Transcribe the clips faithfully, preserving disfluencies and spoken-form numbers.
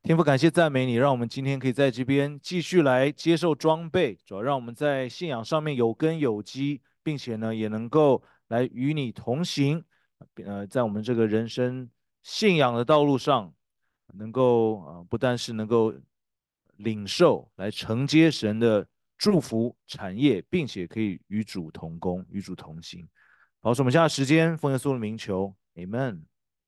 天父，感谢赞美你，让我们今天可以在这边继续来接受装备，主要让我们在信仰上面有根有基，并且呢，也能够来与你同行。呃，在我们这个人生信仰的道路上，能够呃不但是能够领受来承接神的祝福产业，并且可以与主同工，与主同行。好，是我们现在时间，奉耶稣的名求，Amen。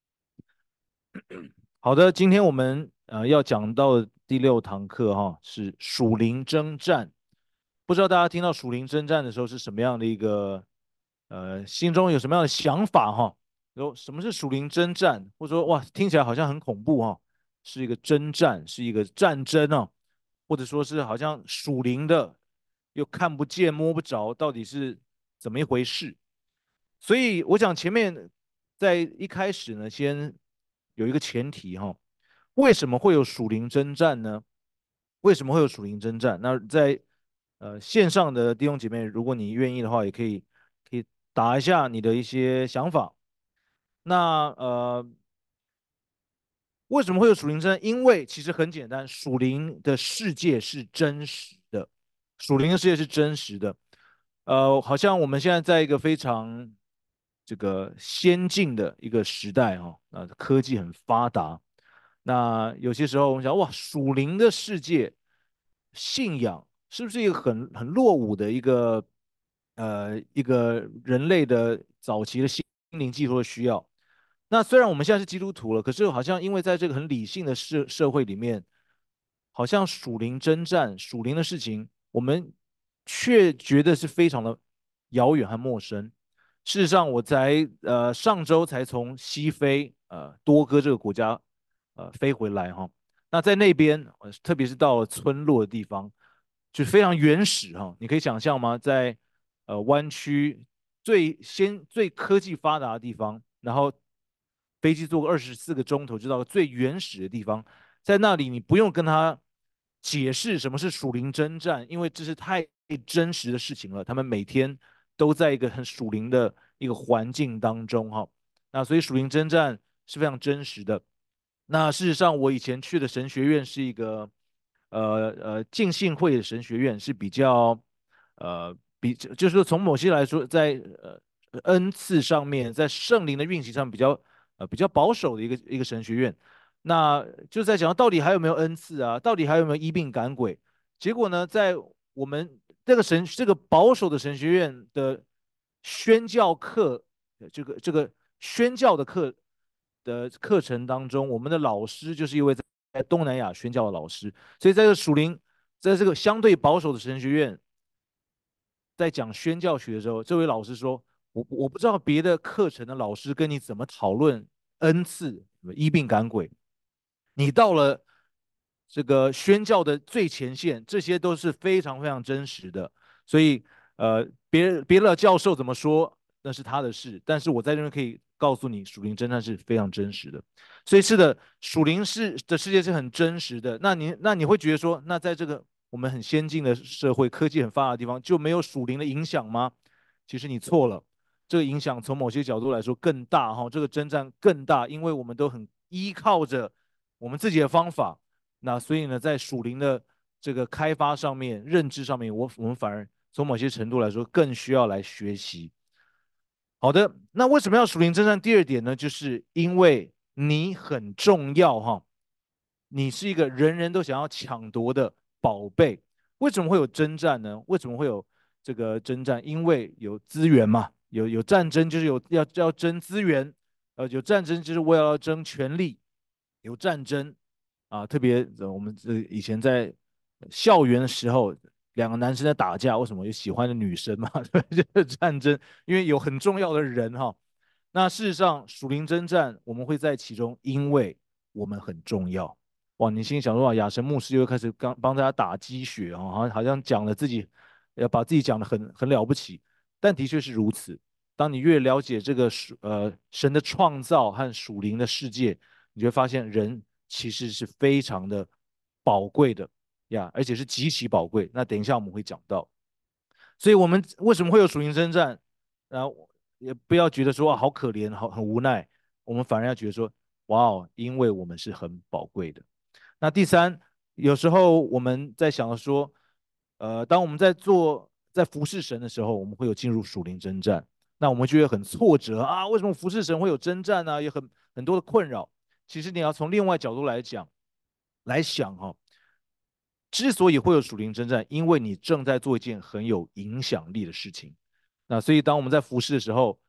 好的，今天我们呃要讲到的第六堂课哈是属灵征战。不知道大家听到属灵征战的时候是什么样的一个呃心中有什么样的想法哈？有什么是属灵征战？或者说哇听起来好像很恐怖哈，是一个征战，是一个战争啊，或者说是好像属灵的又看不见摸不着，到底是怎么一回事？所以我想前面在一开始呢，先有一个前提哈，为什么会有属灵征战呢？为什么会有属灵征战？那在呃线上的弟兄姐妹，如果你愿意的话，也可以可以打一下你的一些想法。那呃，为什么会有属灵征战？因为其实很简单，属灵的世界是真实的，属灵的世界是真实的。呃，好像我们现在在一个非常这个先进的一个时代哈、哦，啊，科技很发达。那有些时候我们想，哇，属灵的世界，信仰是不是一个很很落伍的一个呃一个人类的早期的心灵寄托的需要？那虽然我们现在是基督徒了，可是好像因为在这个很理性的社社会里面，好像属灵征战、属灵的事情，我们却觉得是非常的遥远和陌生。事实上，我才呃上周才从西非呃多哥这个国家呃飞回来哈。那在那边，呃特别是到了村落的地方，就非常原始哈。你可以想象吗？在呃湾区最先最科技发达的地方，然后飞机坐个二十四个钟头就到最原始的地方，在那里你不用跟他解释什么是属灵征战，因为这是太真实的事情了。他们每天都在一个很属灵的一个环境当中哈。那所以属灵征战是非常真实的。那事实上，我以前去的神学院是一个呃呃浸信会的神学院，是比较呃比就是说从某些来说，在呃恩赐上面，在圣灵的运行上比较呃比较保守的一个一个神学院。那就在讲到底还有没有恩赐啊？到底还有没有医病赶鬼？结果呢，在我们这个神这个保守的神学院的宣教课，呃这个这个宣教的课的课程当中，我们的老师就是一位在东南亚宣教的老师，所以在这个属灵，在这个相对保守的神学院，在讲宣教学的时候，这位老师说：“我我不知道别的课程的老师跟你怎么讨论恩赐、医病赶鬼，你到了这个宣教的最前线，这些都是非常非常真实的。所以，呃，别别的教授怎么说，那是他的事。但是我在这边可以告诉你，属灵侦探是非常真实的。所以是的，属灵是的世界是很真实的。那你那你会觉得说，那在这个我们很先进的社会，科技很发达的地方，就没有属灵的影响吗？其实你错了。这个影响从某些角度来说更大哈，这个征战更大，因为我们都很依靠着我们自己的方法，那所以呢，在属灵的这个开发上面、认知上面，我我们反而从某些程度来说更需要来学习。好的，那为什么要属灵征战？第二点呢，就是因为你很重要哈，你是一个人人都想要抢夺的宝贝。为什么会有征战呢？为什么会有这个征战？因为有资源嘛，有有战争就是有要要争资源，呃，有战争就是为了要争权力，有战争啊，特别呃我们这以前在校园的时候，两个男生在打架，为什么有喜欢的女生嘛？对，就是战争，因为有很重要的人哈。那事实上，属灵征战我们会在其中，因为我们很重要。哇，你心里想说，哇，亚神牧师又开始刚帮大家打鸡血哦，好像好像讲了自己，要把自己讲的很很了不起，但的确是如此。当你越了解这个属呃神的创造和属灵的世界，你就会发现人其实是非常的宝贵的呀，而且是极其宝贵。那等一下我们会讲到，所以我们为什么会有属灵征战？然后也不要觉得说哇好可怜，好很无奈，我们反而要觉得说哇哦，因为我们是很宝贵的。 那第三，有时候我们在想说，呃，当我们在做在服侍神的时候，我们会有进入属灵征战，那我们就会很挫折啊，为什么服侍神会有征战呢？有很很多的困扰。其实你要从另外角度来讲来想哈、哦，之所以会有属灵征战，因为你正在做一件很有影响力的事情。那所以当我们在服侍的时候，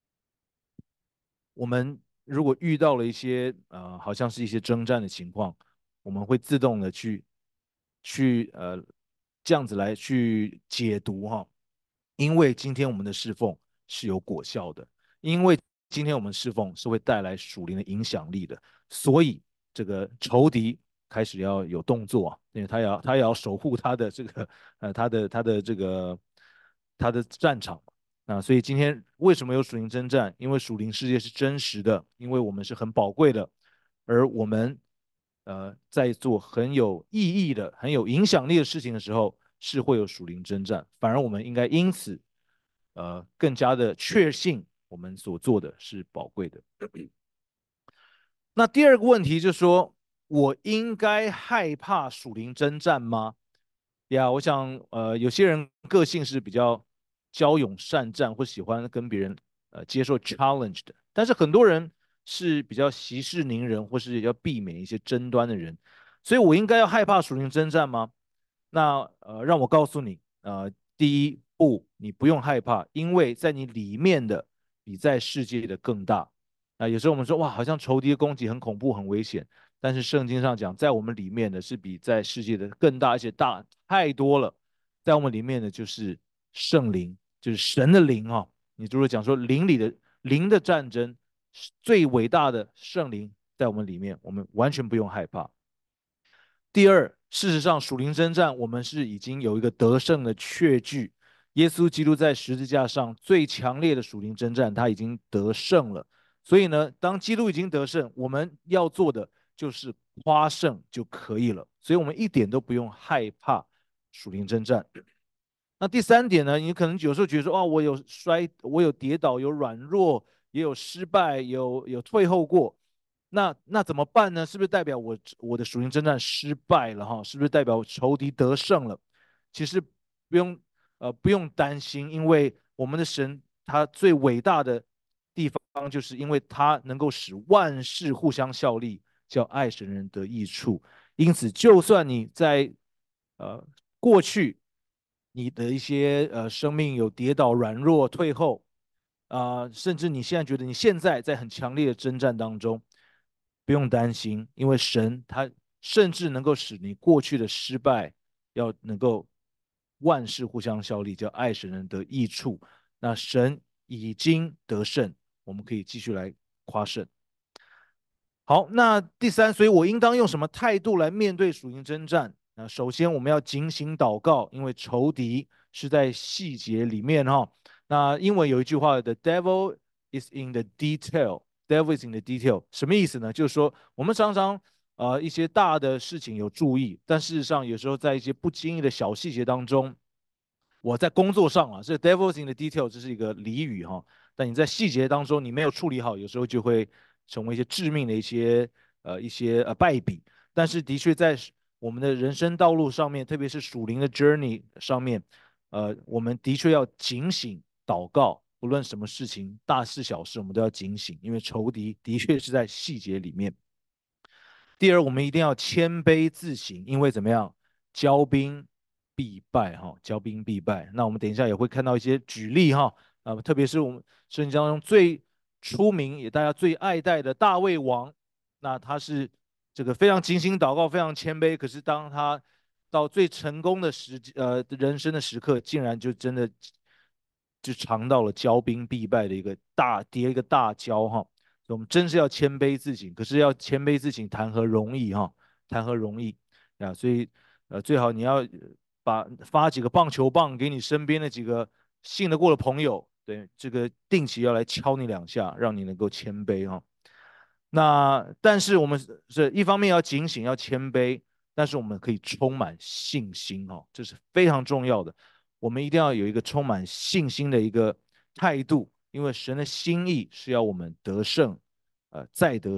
我们如果遇到了一些呃，好像是一些征战的情况，我们会自动的去去呃这样子来去解读哈，因为今天我们的侍奉是有果效的，因为今天我们侍奉是会带来属灵的影响力的，所以这个仇敌开始要有动作啊，因为他要他也要守护他的这个呃他的他的这个他的战场。啊，所以今天为什么有属灵征战？因为属灵世界是真实的，因为我们是很宝贵的，而我们呃在做很有意义的、很有影响力的事情的时候，是会有属灵征战。反而我们应该因此呃更加的确信我们所做的是宝贵的。那第二个问题就是说，我应该害怕属灵征战吗？呀，我想，呃，有些人个性是比较骁勇善战，或喜欢跟别人呃接受 challenge 的，但是很多人是比较息事宁人，或是要避免一些争端的人，所以我应该要害怕属灵征战吗？那呃，让我告诉你，呃，第一，不，你不用害怕，因为在你里面的比在世界的更大。啊，有时候我们说哇，好像仇敌的攻击很恐怖、很危险，但是圣经上讲，在我们里面的是比在世界的更大，而且大太多了。在我们里面的就是圣灵，就是神的灵啊、哦。你如果讲说灵里的灵的战争，最伟大的圣灵在我们里面，我们完全不用害怕。第二，事实上，属灵征战我们是已经有一个得胜的确据。耶稣基督在十字架上最强烈的属灵征战，他已经得胜了。所以呢，当基督已经得胜，我们要做的就是夸胜就可以了。所以我们一点都不用害怕属灵征战。那第三点呢，你可能有时候觉得说，哦，我有摔，我有跌倒，有软弱，也有失败，有有退后过。那那怎么办呢？是不是代表我我的属灵征战失败了哈？是不是代表仇敌得胜了？其实不用呃不用担心，因为我们的神他最伟大的地方，就是因为他能够使万事互相效力，叫爱神人得益处。因此，就算你在呃过去你的一些呃生命有跌倒、软弱、退后，啊、呃甚至你现在觉得你现在在很强烈的征战当中，不用担心，因为神他甚至能够使你过去的失败，要能够万事互相效力，叫爱神人得益处。那神已经得胜，我们可以继续来夸胜。好，那第三，所以我应当用什么态度来面对属灵征战？那首先我们要警醒祷告，因为仇敌是在细节里面哈。那英文有一句话，The devil is in the detail，devil is in the detail，什么意思呢？就是说我们常常呃一些大的事情有注意，但事实上有时候在一些不经意的小细节当中，我在工作上啊，这 devils in the detail 这是一个俚语哈，但你在细节当中你没有处理好，有时候就会成为一些致命的一些呃一些呃败笔。但是的确在我们的人生道路上面，特别是属灵的 journey 上面，呃，我们的确要警醒祷告，不论什么事情，大事小事，我们都要警醒，因为仇敌的确是在细节里面。第二，我们一定要谦卑自省，因为怎么样，骄兵必败哈，骄兵必败。那我们等一下也会看到一些举例哈，啊，特别是我们圣经当中最出名也大家最爱戴的大卫王，那他是这个非常精心祷告，非常谦卑，可是当他到最成功的时呃人生的时刻，竟然就真的就尝到了骄兵必败的一个大跌一个大跤哈。我们真是要谦卑自省，可是要谦卑自省，谈何容易哈？谈何容易呀？所以，呃，最好你要把发几个棒球棒给你身边的几个信得过的朋友，对，这个定期要来敲你两下，让你能够谦卑哈。那但是我们是一方面要警醒，要谦卑，但是我们可以充满信心哈，这是非常重要的。我们一定要有一个充满信心的一个态度，因为神的心意是要我们得胜，呃，再得胜，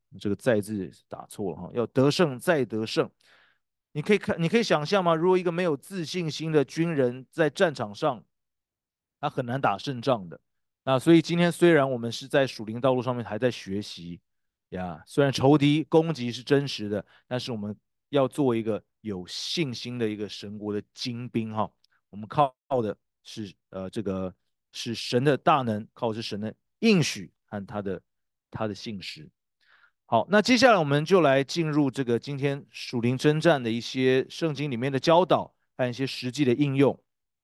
这个“在”字打错了哈，要得胜再得胜。你可以看，你可以想象吗？如果一个没有自信心的军人在战场上，他很难打胜仗的。那所以今天虽然我们是在属灵道路上面还在学习呀，虽然仇敌攻击是真实的，但是我们要做一个有信心的一个神国的精兵哈。我们靠的是呃这个是神的大能，靠的是神的应许和他的他的信实。好，那接下来我们就来进入这个今天属灵征战的一些圣经里面的教导和一些实际的应用。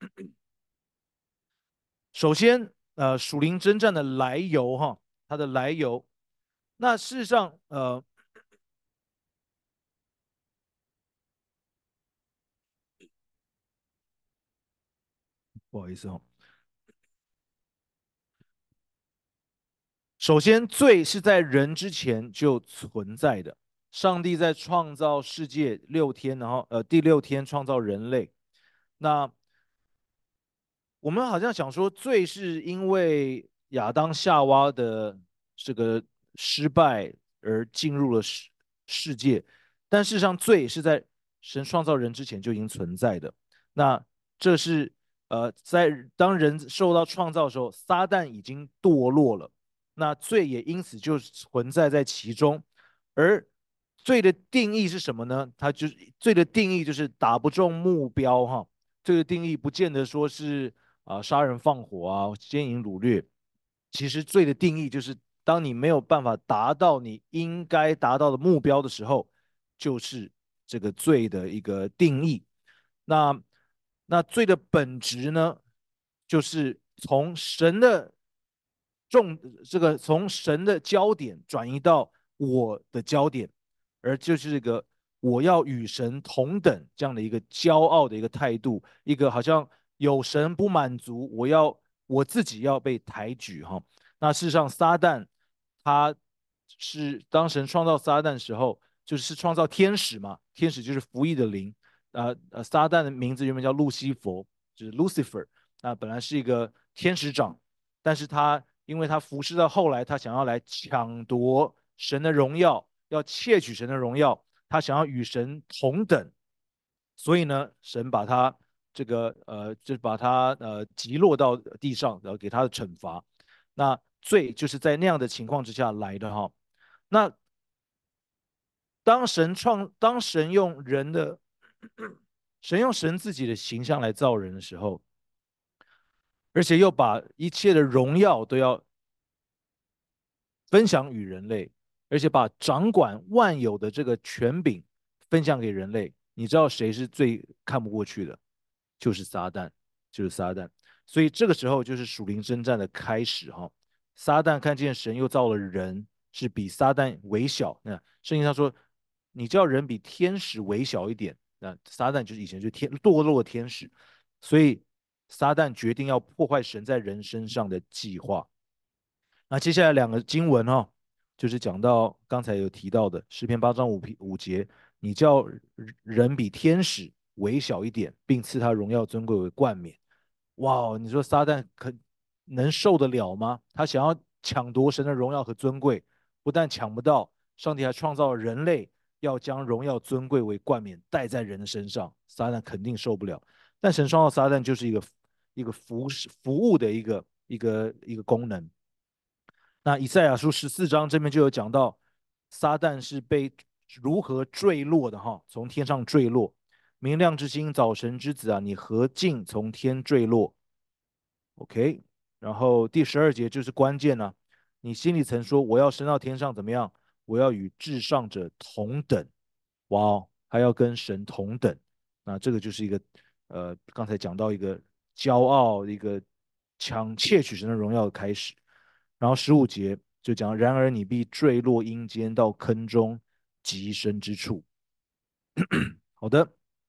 首先，呃，属灵征战的来由哈，它的来由。那事实上，呃，不好意思哈，首先罪是在人之前就存在的。上帝在创造世界六天，然后呃第六天创造人类。那我们好像想说，罪是因为亚当夏娃的这个失败而进入了世世界，但事实上，罪是在神创造人之前就已经存在的。那这是呃，在当人受到创造的时候，撒旦已经堕落了，那罪也因此就存在在其中。而罪的定义是什么呢？它就是罪的定义就是打不中目标哈。罪的定义不见得说是啊、杀人放火啊、奸淫掳掠。其实罪的定义就是，当你没有办法达到你应该达到的目标的时候，就是这个罪的一个定义。那那罪的本质呢，就是从神的重这个从神的焦点转移到我的焦点，而就是这个我要与神同等这样的一个骄傲的一个态度，一个好像有神不满足，我要我自己要被抬举哈。那事实上，撒旦他是当神创造撒旦的时候，就是创造天使嘛，天使就是服役的灵。呃呃，撒旦的名字原本叫路西佛，就是 Lucifer。那本来是一个天使长，但是他因为他服侍到后来，他想要来抢夺神的荣耀，要窃取神的荣耀，他想要与神同等，所以呢，神把他这个呃，就把他呃击落到地上，然后给他的惩罚。那罪就是在那样的情况之下来的哈。那当神创，当神用人的，神用神自己的形象来造人的时候，而且又把一切的荣耀都要分享与人类，而且把掌管万有的这个权柄分享给人类。你知道谁是最看不过去的？就是撒旦，就是撒旦。所以这个时候就是属灵征战的开始哈。撒旦看见神又造了人，是比撒旦微小。那圣经上说，你叫人比天使微小一点。那撒旦就是以前就天堕落的天使，所以撒旦决定要破坏神在人身上的计划。那接下来两个经文哈、哦，就是讲到刚才有提到的诗篇八章五五节，你叫人比天使微小一点，并赐他荣耀尊贵为冠冕。哇，你说撒旦可能受得了吗？他想要抢夺神的荣耀和尊贵，不但抢不到，上帝还创造了人类，要将荣耀尊贵为冠冕戴在人的身上，撒旦肯定受不了。但神创造撒旦就是一个一个服服务的一个一个一个功能。那以赛亚书十四章这边就有讲到，撒旦是被如何坠落的哈，从天上坠落。明亮之星，早晨之子啊，你何竟从天坠落？OK，然后第十二节就是关键了、啊你心里曾说，我要升到天上，怎么样？我要与至上者同等。哇哦，还要跟神同等。那这个就是一个呃，刚才讲到一个骄傲，一个抢窃取神的荣耀的开始。然后十五节就讲，然而你必坠落阴间，到坑中极深之处。好的，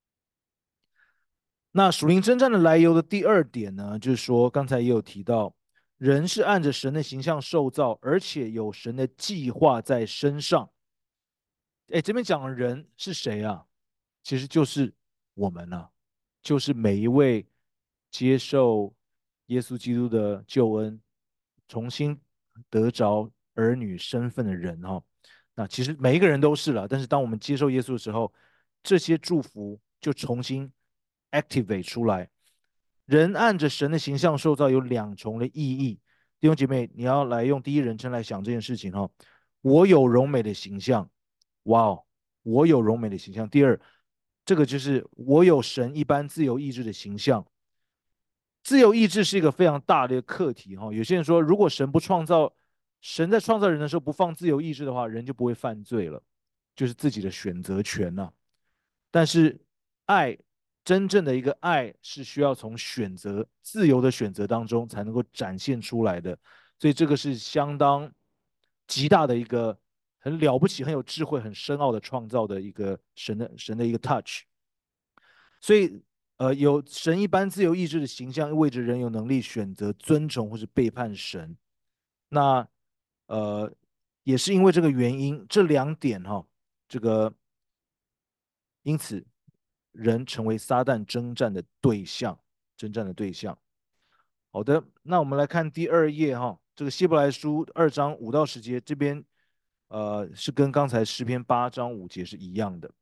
那属灵征战的来由的第二点呢，就是说刚才也有提到，人是按着神的形象受造，而且有神的计划在身上。哎，这边讲的人是谁啊？其实就是我们啊，就是每一位接受耶稣基督的救恩，重新得着儿女身份的人哈、哦。 那其实每一个人都是了，但是当我们接受耶稣的时候，这些祝福就重新 activate 出来。人按着神的形象受造有两重的意义。弟兄姐妹，你要来用第一人称来想这件事情哈、哦。我有荣美的形象，哇哦，我有荣美的形象。第二，这个就是我有神一般自由意志的形象。自由意志是一个非常大的一个课题哈、哦。有些人说，如果神不创造，神在创造人的时候不放自由意志的话，人就不会犯罪了，就是自己的选择权呐、啊。但是爱，真正的一个爱是需要从选择、自由的选择当中才能够展现出来的，所以这个是相当极大的一个很了不起、很有智慧、很深奥的创造的一个神的神的一个 touch。所以，呃，有神一般自由意志的形象，意味着人有能力选择尊崇或是背叛神。那呃，也是因为这个原因，这两点哈、哦，这个因此人成为撒旦征战的对象，征战的对象。好的，那我们来看第二页哈，这个希伯来书二章五到十节，这边呃是跟刚才诗篇八章五节是一样的。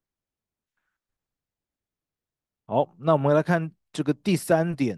好，那我们来看这个第三点，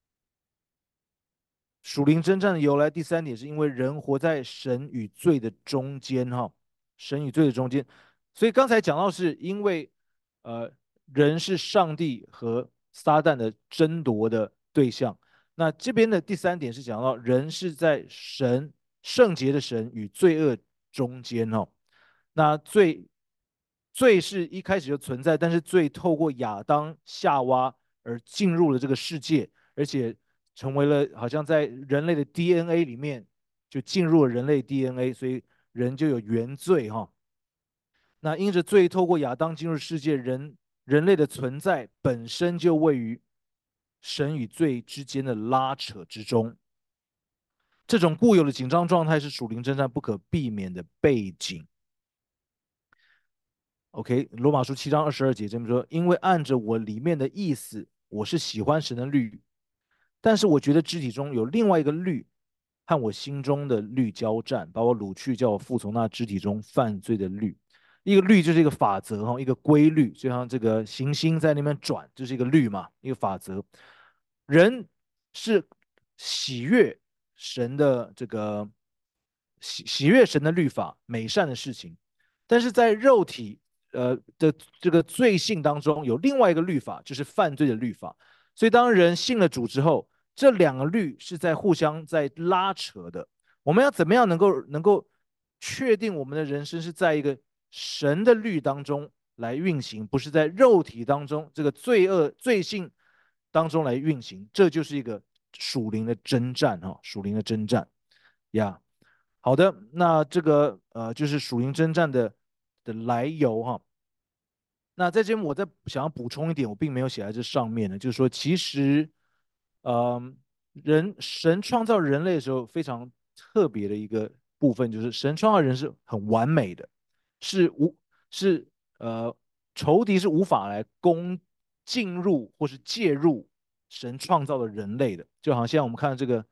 属灵征战的由来。第三点是因为人活在神与罪的中间哈，神与罪的中间。所以刚才讲到是因为呃人是上帝和撒旦的争夺的对象。那这边的第三点是讲到人是在神圣洁的神与罪恶中间哦。那罪罪是一开始就存在，但是罪透过亚当夏娃而进入了这个世界，而且成为了好像在人类的 D N A 里面就进入了人类 D N A，所以人就有原罪哈。那因着罪透过亚当进入世界，人人类的存在本身就位于神与罪之间的拉扯之中。这种固有的紧张状态是属灵征战不可避免的背景。OK，罗马书七章二十二节这么说：因为按着我里面的意思，我是喜欢神的律，但是我觉得肢体中有另外一个律和我心中的律交战，把我掳去，叫我服从那肢体中犯罪的律。一个律就是一个法则哈，一个规律，就像这个行星在那边转，就是一个律嘛，一个法则。人是喜悦神的这个喜喜悦神的律法，美善的事情，但是在肉体呃的这个罪性当中，有另外一个律法，就是犯罪的律法。所以当人信了主之后，这两个律是在互相在拉扯的。我们要怎么样能够能够确定我们的人生是在一个神的律当中来运行，不是在肉体当中这个罪恶罪性当中来运行？这就是一个属灵的征战哈、哦，属灵的征战呀。好的，那这个呃就是属灵征战的的来由哈、哦。那在这边我再想要补充一点，我并没有写在这上面呢，就是说其实，嗯、人神创造人类的时候非常特别的一个部分，就是神创造人是很完美的，是无是呃仇敌是无法来攻进入或是介入神创造的人类的，就好像我们看这个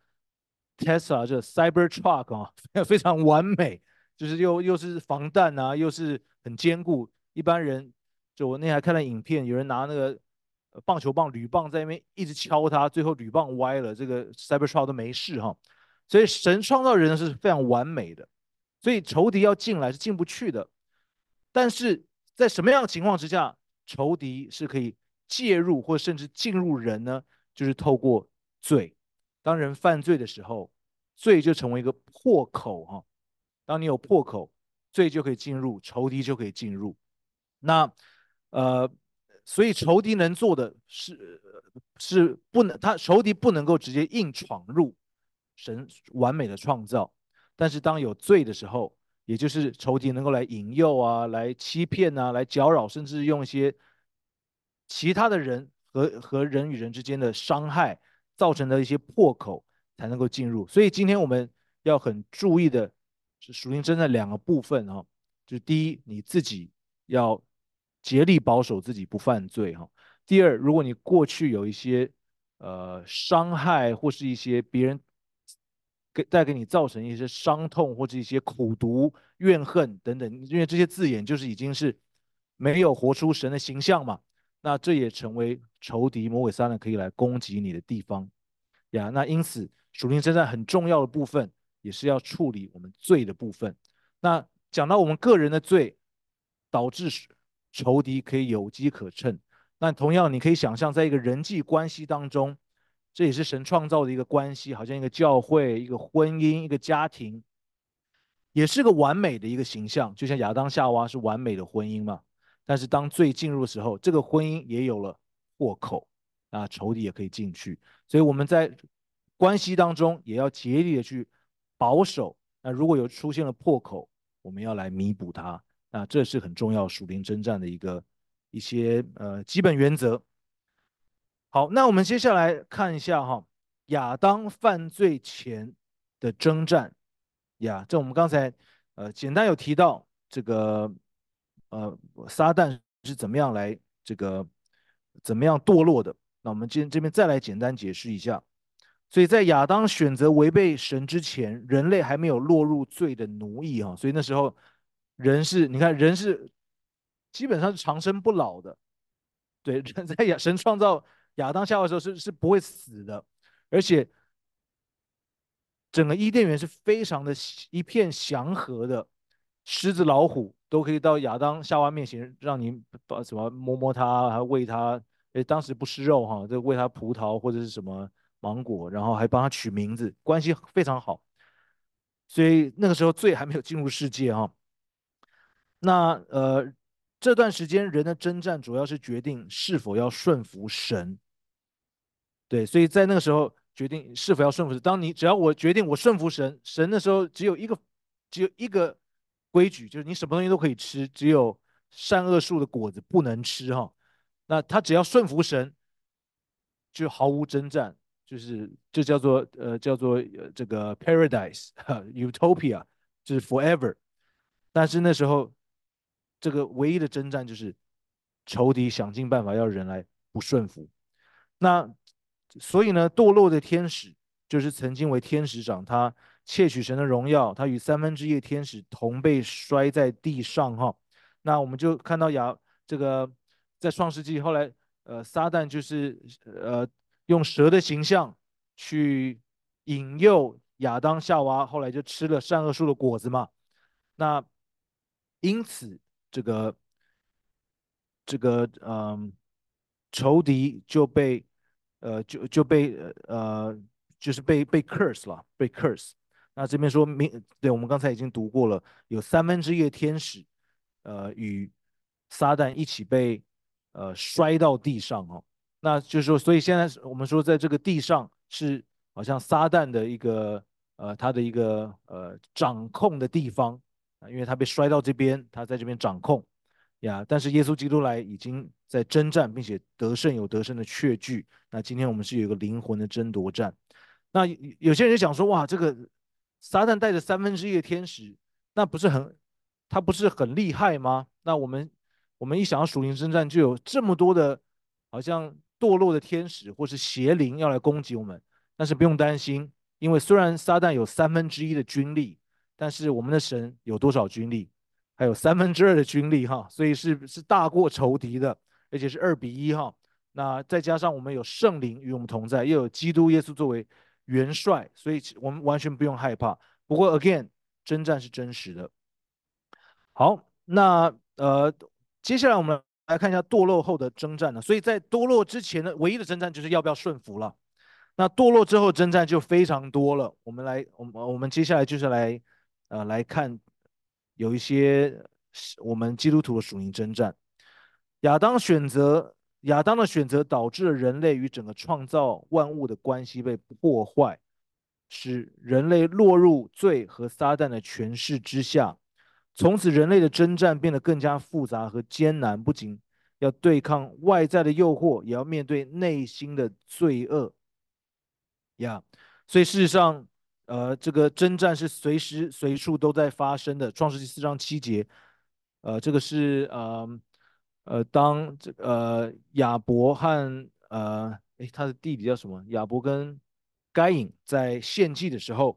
Tesla 这 Cybertruck 啊，非常完美，就是又又是防弹啊，又是很坚固，一般人就我那天还看了影片，有人拿那个呃棒球棒、铝棒在那边一直敲它，最后铝棒歪了，这个 Cybertruck 都没事哈。所以神创造人是非常完美的，所以仇敌要进来是进不去的。但是在什么样的情况之下，仇敌是可以介入或甚至进入人呢？就是透过罪。当人犯罪的时候，罪就成为一个破口哈。当你有破口，罪就可以进入，仇敌就可以进入。那呃，所以仇敌能做的是是不能，他仇敌不能够直接硬闯入神完美的创造，但是当有罪的时候，也就是仇敌能够来引诱啊，来欺骗啊，来搅扰，甚至用一些其他的人和和人与人之间的伤害造成的一些破口，才能够进入。所以今天我们要很注意的是属灵真的两个部分哈、哦，就是第一，你自己要竭力保守自己不犯罪哈、哦。第二，如果你过去有一些呃伤害或是一些别人给带给你造成一些伤痛或者一些苦毒、怨恨等等，因为这些字眼就是已经是没有活出神的形象嘛。那这也成为仇敌魔鬼撒旦可以来攻击你的地方呀。那因此，属灵征战很重要的部分，也是要处理我们罪的部分。那讲到我们个人的罪，导致仇敌可以有机可乘。那同样，你可以想象，在一个人际关系当中，这也是神创造的一个关系，好像一个教会、一个婚姻、一个家庭，也是个完美的一个形象，就像亚当夏娃是完美的婚姻嘛。但是当罪进入的时候，这个婚姻也有了破口，啊，仇敌也可以进去。所以我们在关系当中也要竭力的去保守。那如果有出现了破口，我们要来弥补它。那这是很重要属灵征战的一个一些呃基本原则。好，那我们接下来看一下哈，亚当犯罪前的征战呀，这我们刚才呃简单有提到这个呃撒旦是怎么样来这个怎么样堕落的。那我们今天这边再来简单解释一下。所以在亚当选择违背神之前，人类还没有落入罪的奴役哈，所以那时候人是，你看人是基本上是长生不老的。对，人在亚神创造亚当夏娃的时候是是不会死的，而且整个伊甸园是非常的一片祥和的，狮子老虎都可以到亚当夏娃面前，让你把什么摸摸它，还喂它。诶，当时不吃肉哈，就喂它葡萄或者是什么芒果，然后还帮它取名字，关系非常好。所以那个时候罪还没有进入世界哈。那呃这段时间人的征战主要是决定是否要顺服神。对，所以在那个时候决定是否要顺服神。当你只要我决定我顺服神，神的时候只有一个只有一个规矩，就是你什么东西都可以吃，只有善恶树的果子不能吃哈。那他只要顺服神，就毫无征战，就是这叫做呃叫做呃这个 paradise utopia，就是 forever。但是那时候这个唯一的征战就是仇敌想尽办法要人来不顺服。那所以呢，堕落的天使就是曾经为天使长，他窃取神的荣耀，他与三分之一的天使同被摔在地上哈。那我们就看到亚这个在创世纪后来，呃，撒旦就是呃用蛇的形象去引诱亚当夏娃，后来就吃了善恶树的果子嘛。那因此这个这个嗯，仇敌就被呃就就被呃就是被被 curse 了，被 curse。那这边说明，对我们刚才已经读过了，有三分之一的天使呃与撒旦一起被呃摔到地上哦。那就是说，所以现在我们说在这个地上是好像撒旦的一个呃他的一个呃掌控的地方啊，因为他被摔到这边，他在这边掌控。呀，但是耶稣基督来已经在征战，并且得胜有得胜的确据。那今天我们是有一个灵魂的争夺战。那有些人就想说，哇，这个撒旦带着三分之一的天使，那不是很，他不是很厉害吗？那我们我们一想到属灵征战，就有这么多的，好像堕落的天使或是邪灵要来攻击我们。但是不用担心，因为虽然撒旦有三分之一的军力，但是我们的神有多少军力？还有三分之二的军力哈，所以是是大过仇敌的，而且是二比一哈。那再加上我们有圣灵与我们同在，又有基督耶稣作为元帅，所以我们完全不用害怕。不过，again，征战是真实的。好，那呃，接下来我们来看一下堕落后的征战呢。所以在堕落之前的唯一的征战就是要不要顺服了。那堕落之后征战就非常多了。我们来，我们我们接下来就是来呃来看有一些我们基督徒的属灵征战。亚当选择亚当的选择导致了人类与整个创造万物的关系被破坏，使人类落入罪和撒旦的权势之下。从此，人类的征战变得更加复杂和艰难，不仅要对抗外在的诱惑，也要面对内心的罪恶呀。所以，事实上，呃，这个征战是随时随处都在发生的。创世纪四章七节，呃，这个是呃呃，当这呃亚伯和呃，诶，他的弟弟叫什么？亚伯跟该隐在献祭的时候，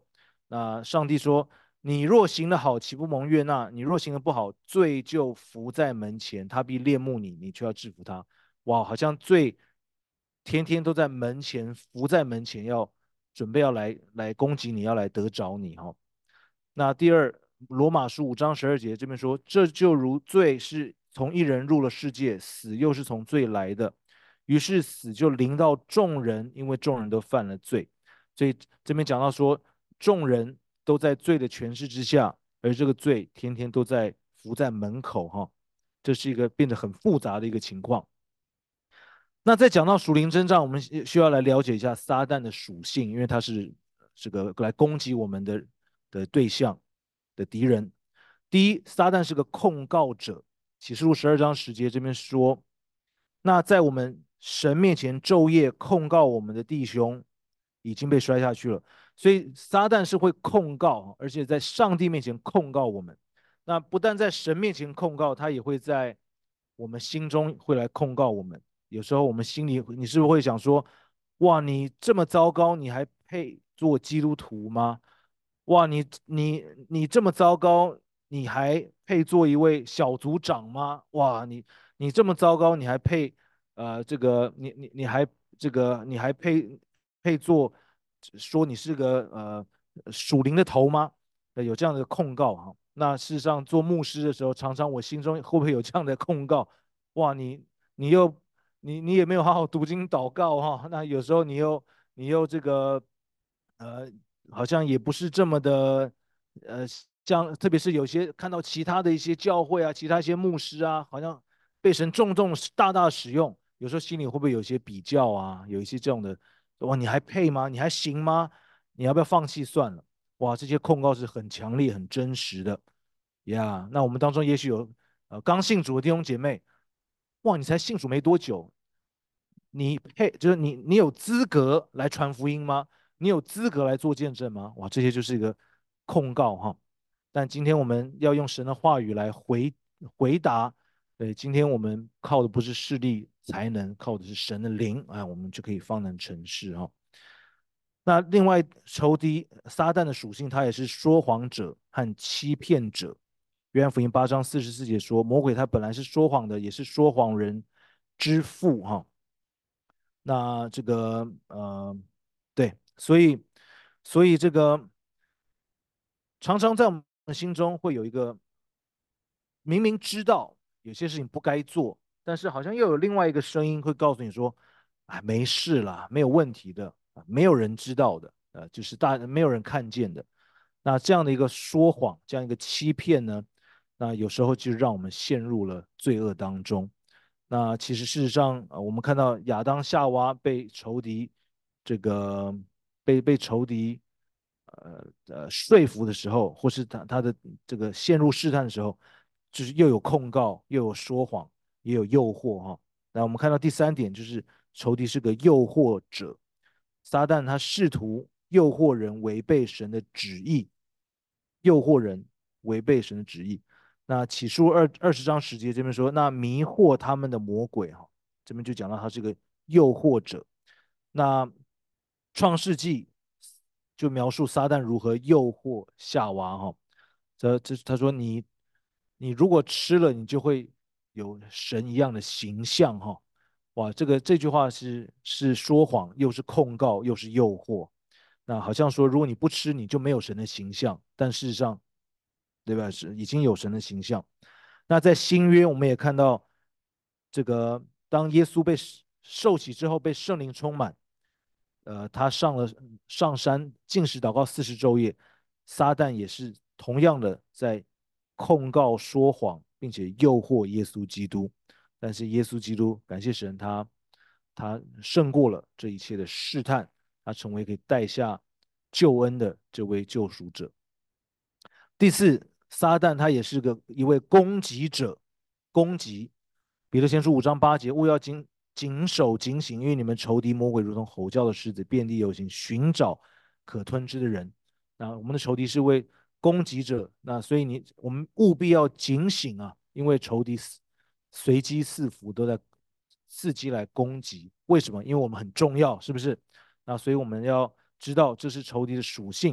那上帝说：“你若行得好，岂不蒙悦纳？你若行得不好，罪就伏在门前，他必恋慕你，你却要制服他。”哇，好像罪天天都在门前，伏在门前，要准备要来来攻击你，要来得着你哈、哦。那第二，罗马书五章十二节这边说：“这就如罪是从一人入了世界，死又是从罪来的，于是死就临到众人，因为众人都犯了罪。”所以这边讲到说，众人都在罪的权势之下，而这个罪天天都在伏在门口哈，这是一个变得很复杂的一个情况。那在讲到属灵征战，我们需要来了解一下撒旦的属性，因为他是这个来攻击我们的的对象的敌人。第一，撒旦是个控告者，启示录十二章十节这边说，那在我们神面前昼夜控告我们的弟兄，已经被摔下去了。所以撒旦是会控告，而且在上帝面前控告我们。那不但在神面前控告，他也会在我们心中会来控告我们。有时候我们心里，你是不是会想说，哇，你这么糟糕，你还配做基督徒吗？哇，你你你这么糟糕，你还配做一位小组长吗？哇，你你这么糟糕，你还配呃这个你你你还这个你还配配做说你是个呃属灵的头吗？呃有这样的控告哈。那事实上做牧师的时候，常常我心中会不会有这样的控告？哇，你你又你你也没有好好读经祷告哈，那有时候你又你又这个呃好像也不是这么的呃像特别是有些看到其他的一些教会啊，其他一些牧师啊，好像被神重重大大使用，有时候心里会不会有一些比较啊，有一些这种的，哇，你还配吗？你还行吗？你要不要放弃算了？哇，这些控告是很强烈、很真实的呀。Yeah, 那我们当中也许有呃刚信主的弟兄姐妹，哇，你才信主没多久，你配就是你你有资格来传福音吗？你有资格来做见证吗？哇，这些就是一个控告哈。但今天我们要用神的话语来回回答。对，今天我们靠的不是势力才能，靠的是神的灵啊，我们就可以方能成事哈。那另外，仇敌撒旦的属性，他也是说谎者和欺骗者。约翰福音八章四十四节说，魔鬼他本来是说谎的，也是说谎人之父哈。那这个呃，对，所以所以这个常常在我们心中会有一个明明知道有些事情不该做，但是好像又有另外一个声音会告诉你说：“哎，没事啦，没有问题的，没有人知道的，呃，就是大没有人看见的。”那这样的一个说谎，这样一个欺骗呢，那有时候就让我们陷入了罪恶当中。那其实事实上，呃，我们看到亚当夏娃被仇敌这个被被仇敌呃呃说服的时候，或是他他的这个陷入试探的时候，就是又有控告，又有说谎，也有诱惑哈。那我们看到第三点，就是仇敌是个诱惑者，撒旦他试图诱惑人违背神的旨意，诱惑人违背神的旨意。那启示录二二十章十节这边说，那迷惑他们的魔鬼哈，这边就讲到他是个诱惑者。那创世纪就描述撒旦如何诱惑夏娃哈，这这他说你你如果吃了，你就会有神一样的形象哈。哇，这个这句话是是说谎，又是控告，又是诱惑。那好像说，如果你不吃，你就没有神的形象，但事实上，对吧？是已经有神的形象。那在新约，我们也看到这个，当耶稣被受洗之后，被圣灵充满，呃，他上了上山禁食祷告四十昼夜，撒旦也是同样的在控告说谎，并且诱惑耶稣基督。但是耶稣基督，感谢神他，他胜过了这一切的试探，他成为可以带下救恩的这位救赎者。第四，撒旦他也是个一位攻击者，攻击。彼得前书五章八节，勿要谨谨守警醒，因为你们仇敌魔鬼如同吼叫的狮子，遍地游行，寻找可吞吃的人。那我们的仇敌是位攻击者，那所以你我们务必要警醒啊，因为仇敌随机四伏，都在伺机来攻击。为什么？因为我们很重要，是不是？那所以我们要知道这是仇敌的属性。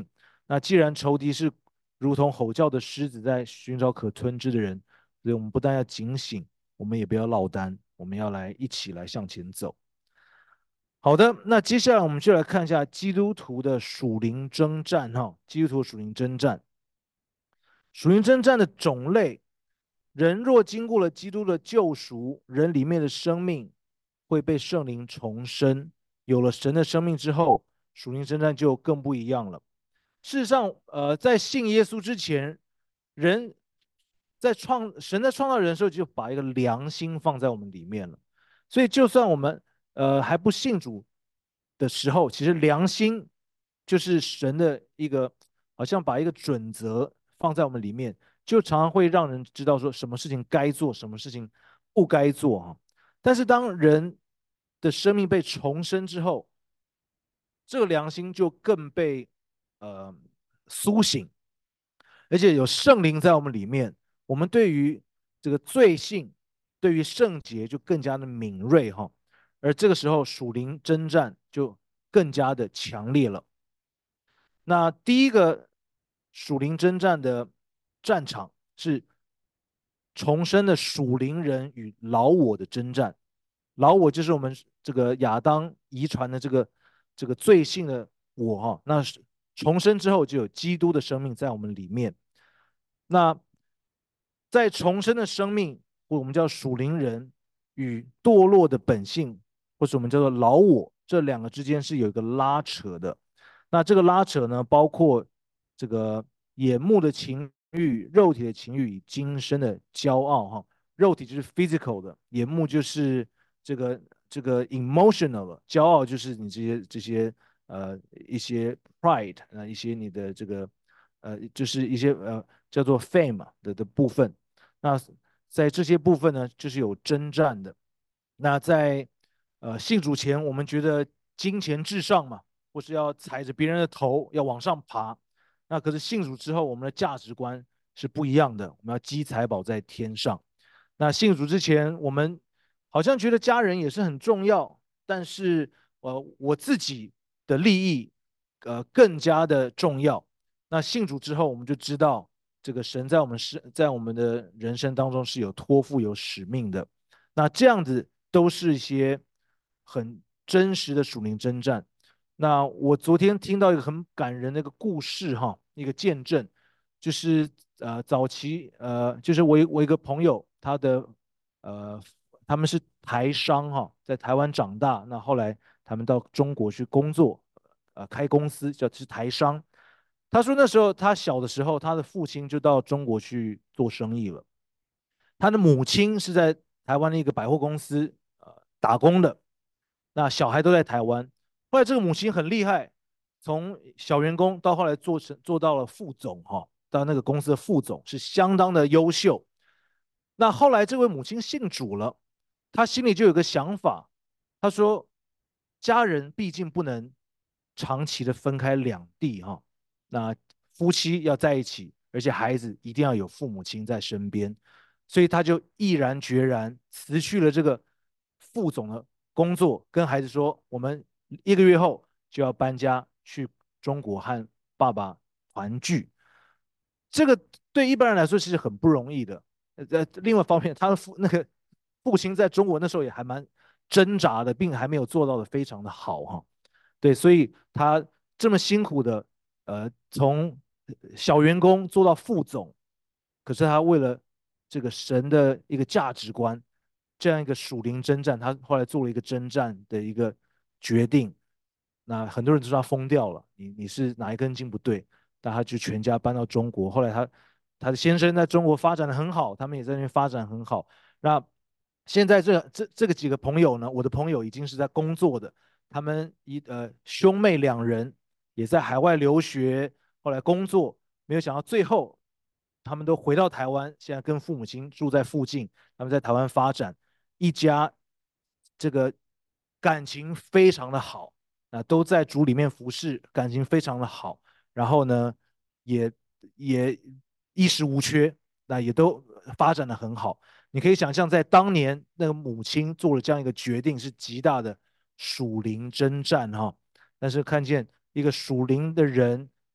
那既然仇敌是如同吼叫的狮子在寻找可吞之的人，所以我们不但要警醒，我们也不要落单，我们要来一起来向前走。好的，那接下来我们就来看一下基督徒的属灵征战哈，基督徒属灵征战，属灵征战的种类，人若经过了基督的救赎，人里面的生命会被圣灵重生，有了神的生命之后，属灵征战就更不一样了。事实上，呃，在信耶稣之前，人在创神在创造人的时候，就把一个良心放在我们里面了。所以，就算我们呃还不信主的时候，其实良心就是神的一个，好像把一个准则放在我们里面，就常常会让人知道说什么事情该做，什么事情不该做哈。但是当人的生命被重生之后，这个良心就更被呃苏醒，而且有圣灵在我们里面，我们对于这个罪性，对于圣洁就更加的敏锐哈。而这个时候属灵征战就更加的强烈了。那第一个属灵征战的战场是重生的属灵人与老我的征战。老我就是我们这个亚当遗传的这个这个罪性的我哈。那是重生之后就有基督的生命在我们里面。那在重生的生命，或我们叫属灵人与堕落的本性，或者我们叫做老我，这两个之间是有一个拉扯的。那这个拉扯呢，包括这个眼目的情欲、肉体的情欲与今生的骄傲哈。肉体就是 physical 的，眼目就是这个这个 emotional 的，骄傲就是你这些这些呃一些 pride 啊、呃，一些你的这个呃就是一些呃叫做 fame 的的部分。那在这些部分呢，就是有征战的。那在呃信主前，我们觉得金钱至上嘛，或是要踩着别人的头要往上爬。那可是信主之后，我们的价值观是不一样的，我们要积财宝在天上。那信主之前，我们好像觉得家人也是很重要，但是呃我自己的利益呃更加的重要。那信主之后，我们就知道这个神在我们是在我们的人生当中是有托付、有使命的。那这样子都是一些很真实的属灵征战。那我昨天听到一个很感人的一个故事哈，一个见证，就是呃早期呃就是我我一个朋友，他的呃他们是台商哈，在台湾长大，那后来他们到中国去工作，呃开公司叫是台商。他说那时候他小的时候，他的父亲就到中国去做生意了。他的母亲是在台湾的一个百货公司呃打工的，那小孩都在台湾。后来这个母亲很厉害，从小员工到后来做成做到了副总哈，到那个公司的副总，是相当的优秀。那后来这位母亲信主了，她心里就有个想法，她说，家人毕竟不能长期的分开两地哈，那夫妻要在一起，而且孩子一定要有父母亲在身边，所以她就毅然决然辞去了这个副总的工作，跟孩子说，我们一个月后就要搬家去中国和爸爸团聚。这个对一般人来说其实很不容易的。呃，另外一方面，他的父那个父亲在中国那时候也还蛮挣扎的，并还没有做到的非常的好哈。对，所以他这么辛苦的，呃，从小员工做到副总，可是他为了这个神的一个价值观，这样一个属灵征战，他后来做了一个征战的一个决定。那很多人都说他疯掉了，你你是哪一根筋不对？但他就全家搬到中国。后来他他的先生在中国发展的很好，他们也在那边发展很好。那现在这这这个几个朋友呢，我的朋友已经是在工作的，他们一呃兄妹两人也在海外留学，后来工作，没有想到最后他们都回到台湾，现在跟父母亲住在附近，他们在台湾发展，一家这个感情非常的好。啊，都在主里面服侍，感情非常的好。然后呢，也也衣食无缺，那也都发展的很好。你可以想象，在当年那个母亲做了这样一个决定，是极大的属灵征战哈。但是看见一个属灵的人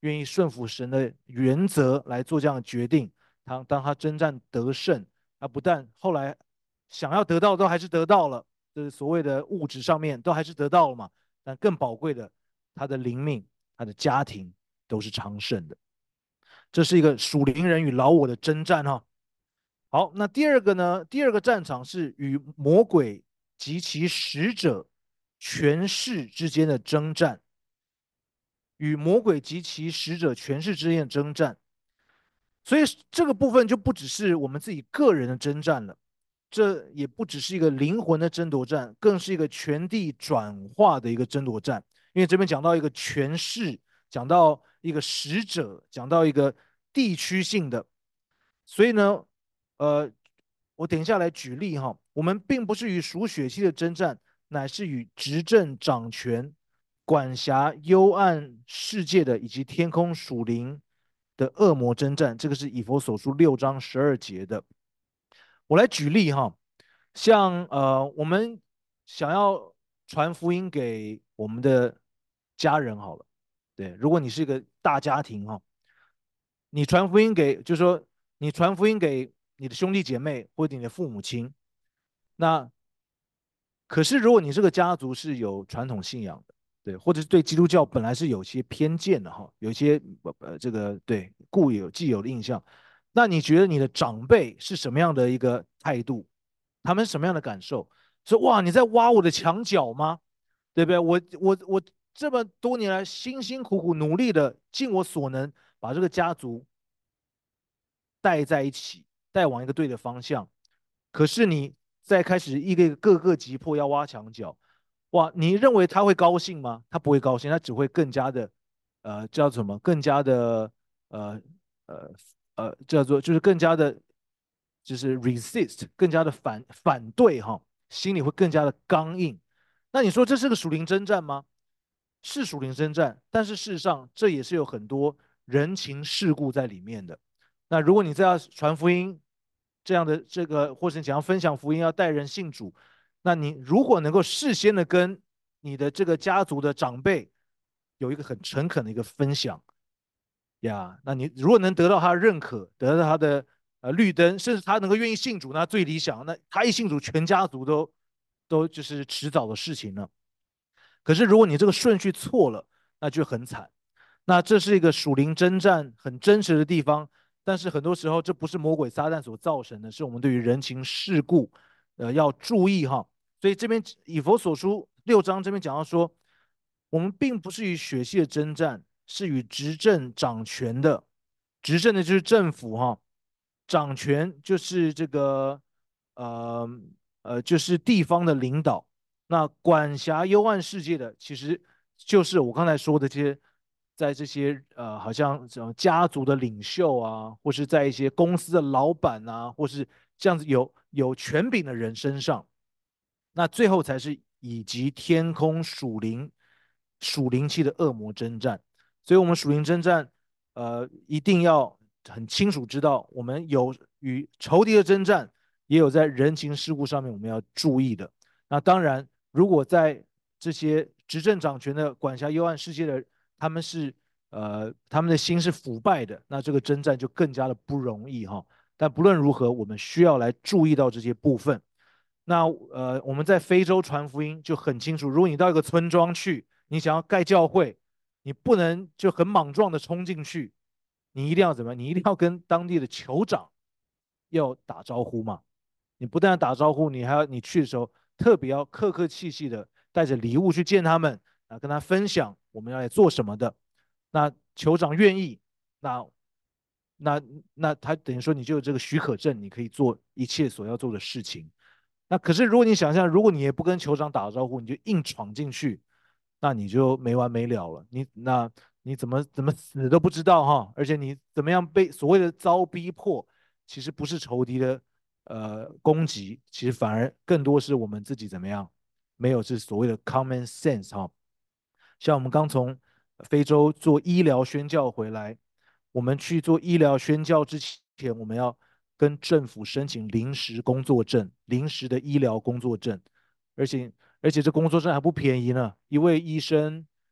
愿意顺服神的原则来做这样的决定。当当他征战得胜，他不但后来想要得到都还是得到了，就是所谓的物质上面都还是得到了嘛。但更宝贵的，他的灵命、他的家庭都是昌盛的。这是一个属灵人与老我的征战哈、哦。好，那第二个呢？第二个战场是与魔鬼及其使者权势之间的征战，与魔鬼及其使者权势之间的征战。所以这个部分就不只是我们自己个人的征战了，这也不只是一个灵魂的争夺战，更是一个权力转化的一个争夺战。因为这边讲到一个权势，讲到一个使者，讲到一个地区性的，所以呢，呃，我等一下来举例哈，我们并不是与属血气的征战，乃是与执政掌权、管辖幽暗世界的以及天空属灵的恶魔征战。这个是以弗所书六章十二节的。我来举例哈，像呃，我们想要传福音给我们的家人好了，对，如果你是一个大家庭哈，你传福音给，就是说你传福音给你的兄弟姐妹或者你的父母亲，那可是如果你这个家族是有传统信仰的，对，或者是对基督教本来是有些偏见的哈，有一些呃这个对固有既有的印象，那你觉得你的长辈是什么样的一个态度？他们什么样的感受？说哇，你在挖我的墙角吗？对不对？我我我这么多年来辛辛苦苦努力的尽我所能把这个家族带在一起，带往一个对的方向。可是你再开始一个一个各个击破，要挖墙角，哇！你认为他会高兴吗？他不会高兴，他只会更加的，呃，叫什么？更加的，呃呃呃，叫做就是更加的，就是 resist，更加的反反对哈，心里会更加的刚硬。那你说这是个属灵征战吗？是属灵征战，但是事实上这也是有很多人情世故在里面的。那如果你在要传福音这样的这个，或者你想要分享福音，要带人信主，那你如果能够事先的跟你的这个家族的长辈有一个很诚恳的一个分享呀，那你如果能得到他的认可，得到他的呃绿灯，甚至他能够愿意信主，那最理想。那他一信主，全家族都都就是迟早的事情了。可是如果你这个顺序错了，那就很惨。那这是一个属灵征战很真实的地方，但是很多时候这不是魔鬼撒旦所造成的，是我们对于人情世故，呃，要注意哈。所以这边以佛所书六章这边讲到说，我们并不是与血气的征战，是与执政掌权的，执政的就是政府哈，掌权就是这个呃呃就是地方的领导。那管辖幽暗世界的，其实就是我刚才说的这些，在这些呃，好像这种家族的领袖啊，或是在一些公司的老板啊，或是这样子有有权柄的人身上。那最后才是以及天空属灵属灵气的恶魔征战。所以，我们属灵征战，呃，一定要很清楚知道，我们有与仇敌的征战，也有在人情世故上面我们要注意的。那当然，如果在这些执政掌权的管辖幽暗世界的，他们是呃他们的心是腐败的，那这个征战就更加的不容易哈。但不论如何，我们需要来注意到这些部分。那呃，我们在非洲传福音就很清楚，如果你到一个村庄去，你想要盖教会，你不能就很莽撞的冲进去，你一定要怎么样？你一定要跟当地的酋长要打招呼嘛。你不但要打招呼，你还要你去的时候特别要客客气气的带着礼物去见他们啊，跟他分享我们要来做什么的。那酋长愿意，那那那他等于说你就有这个许可证，你可以做一切所要做的事情。那可是如果你想象，如果你也不跟酋长打招呼，你就硬闯进去，那你就没完没了了。你那你怎么怎么死都不知道哈，而且你怎么样被所谓的遭逼迫，其实不是仇敌的呃攻击，其实反而更多是我们自己怎么样，没有是所谓的 common sense 哈。像我们刚从非洲做医疗宣教回来，我们去做医疗宣教之前，我们要跟政府申请临时工作证，临时的医疗工作证，而且而且这工作证还不便宜呢，一位医生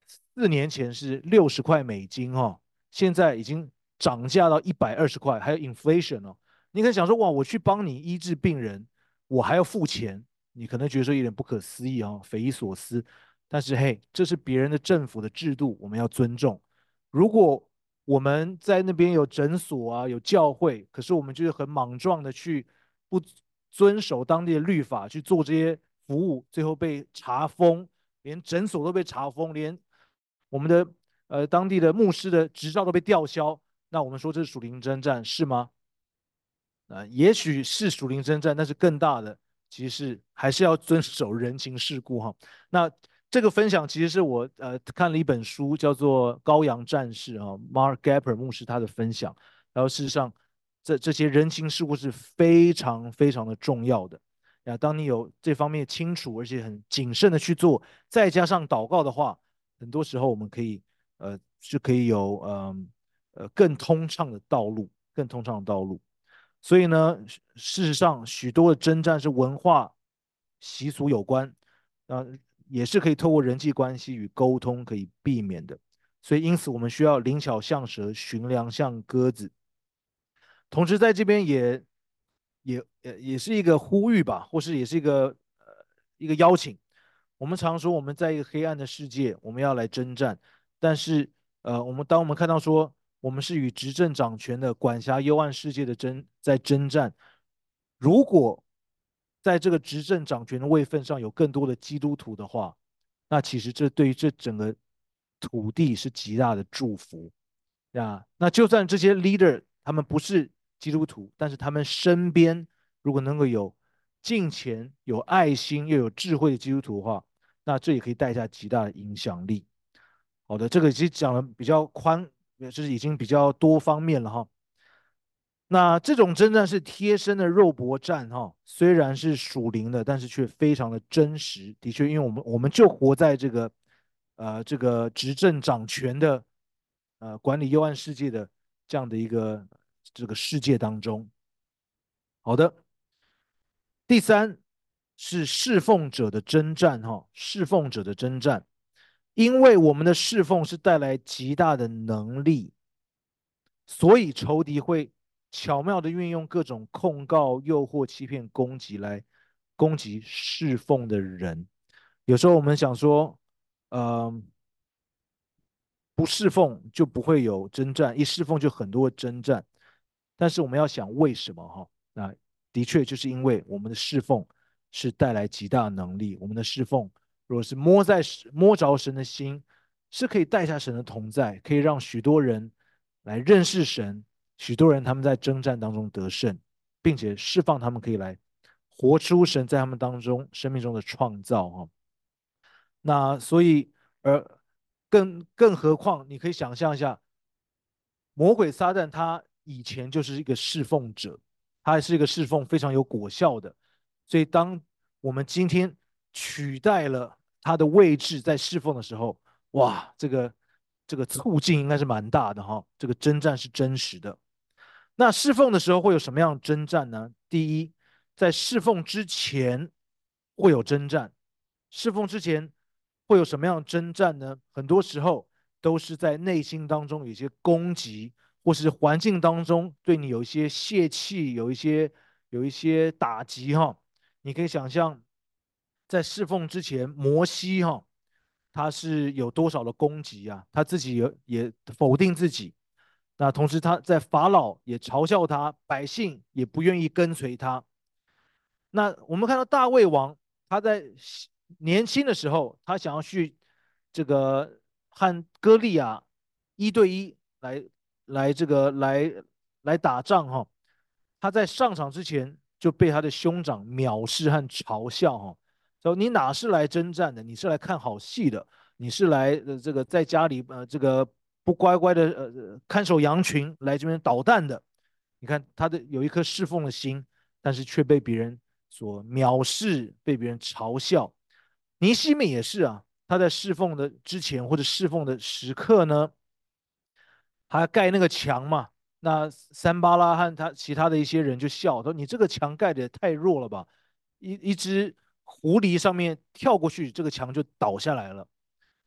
四年前是六十块美金哈，现在已经涨价到一百二十块，还有 inflation 哦。你可以想说，哇，我去帮你医治病人，我还要付钱，你可能觉得说有点不可思议啊，匪夷所思。但是嘿，这是别人的政府的制度，我们要尊重。如果我们在那边有诊所啊，有教会，可是我们就是很莽撞的去不遵守当地的律法去做这些服务，最后被查封，连诊所都被查封，连我们的呃当地的牧师的执照都被吊销。那我们说这是属灵征战是吗？啊、呃也许是属灵征战，但是更大的其实是还是要遵守人情世故哈。那这个分享其实是我呃看了一本书，叫做《羔羊战士》啊，Mark Gapper 牧师他的分享。然后事实上，这这些人情世故是非常非常的重要的呀。当你有这方面清楚，而且很谨慎的去做，再加上祷告的话，很多时候我们可以呃是可以有嗯呃更通畅的道路，更通畅的道路。所以呢，事实上许多的征战是文化习俗有关，啊、呃也是可以透过人际关系与沟通可以避免的。所以因此我们需要灵巧像蛇，寻良像鸽子。同时在这边也也也也是一个呼吁吧，或是也是一个呃一个邀请。我们常说我们在一个黑暗的世界，我们要来征战，但是呃，我们当我们看到说我们是与执政掌权的管辖幽暗世界的征在征战，如果在这个执政掌权的位份上有更多的基督徒的话，那其实这对于这整个土地是极大的祝福。呀，那就算这些 leader 他们不是基督徒，但是他们身边如果能够有敬虔、有爱心又有智慧的基督徒的话，那这也可以带下极大的影响力。好的，这个其实讲的比较宽，就是已经比较多方面了哈。那这种征战是贴身的肉搏战哈，虽然是属灵的，但是却非常的真实。的确，因为我们我们就活在这个呃这个执政掌权的呃管理幽暗世界的这样的一个这个世界当中。好的，第三是侍奉者的征战哈，侍奉者的征战，因为我们的侍奉是带来极大的能力，所以仇敌会巧妙的运用各种控告、诱惑、欺骗、攻击来攻击侍奉的人。有时候我们想说，呃，不侍奉就不会有征战，一侍奉就很多征战。但是我们要想为什么哈？那的确就是因为我们的侍奉是带来极大的能力，我们的侍奉如果是摸在摸着神的心，是可以带下神的同在，可以让许多人来认识神，许多人他们在征战当中得胜，并且释放他们可以来活出神在他们当中生命中的创造哈。那所以，而更更何况，你可以想象一下，魔鬼撒旦他以前就是一个侍奉者，他还是一个侍奉非常有果效的。所以，当我们今天取代了他的位置在侍奉的时候，哇，这个这个促进应该是蛮大的哈。这个征战是真实的。那侍奉的时候会有什么样的征战呢？第一，在侍奉之前会有征战，侍奉之前会有什么样的征战呢？很多时候都是在内心当中有一些攻击，或是环境当中对你有一些泄气，有一些有一些打击哈。你可以想象，在侍奉之前，摩西哈他是有多少的攻击啊？他自己也也否定自己，那同时他在法老也嘲笑他，百姓也不愿意跟随他。那我们看到大卫王，他在年轻的时候，他想要去这个和歌利亚一对一来来这个来来打仗哈。他在上场之前就被他的兄长藐视和嘲笑哈，说你哪是来征战的？你是来看好戏的，你是来呃这个在家里呃这个不乖乖的呃看守羊群来这边捣蛋的。你看他的有一颗侍奉的心，但是却被别人所藐视，被别人嘲笑。尼西米也是啊，他在侍奉的之前或者侍奉的时刻呢，他盖那个墙嘛，那三巴拉和他其他的一些人就笑说：“你这个墙盖的也太弱了吧！一一只狐狸上面跳过去，这个墙就倒下来了。”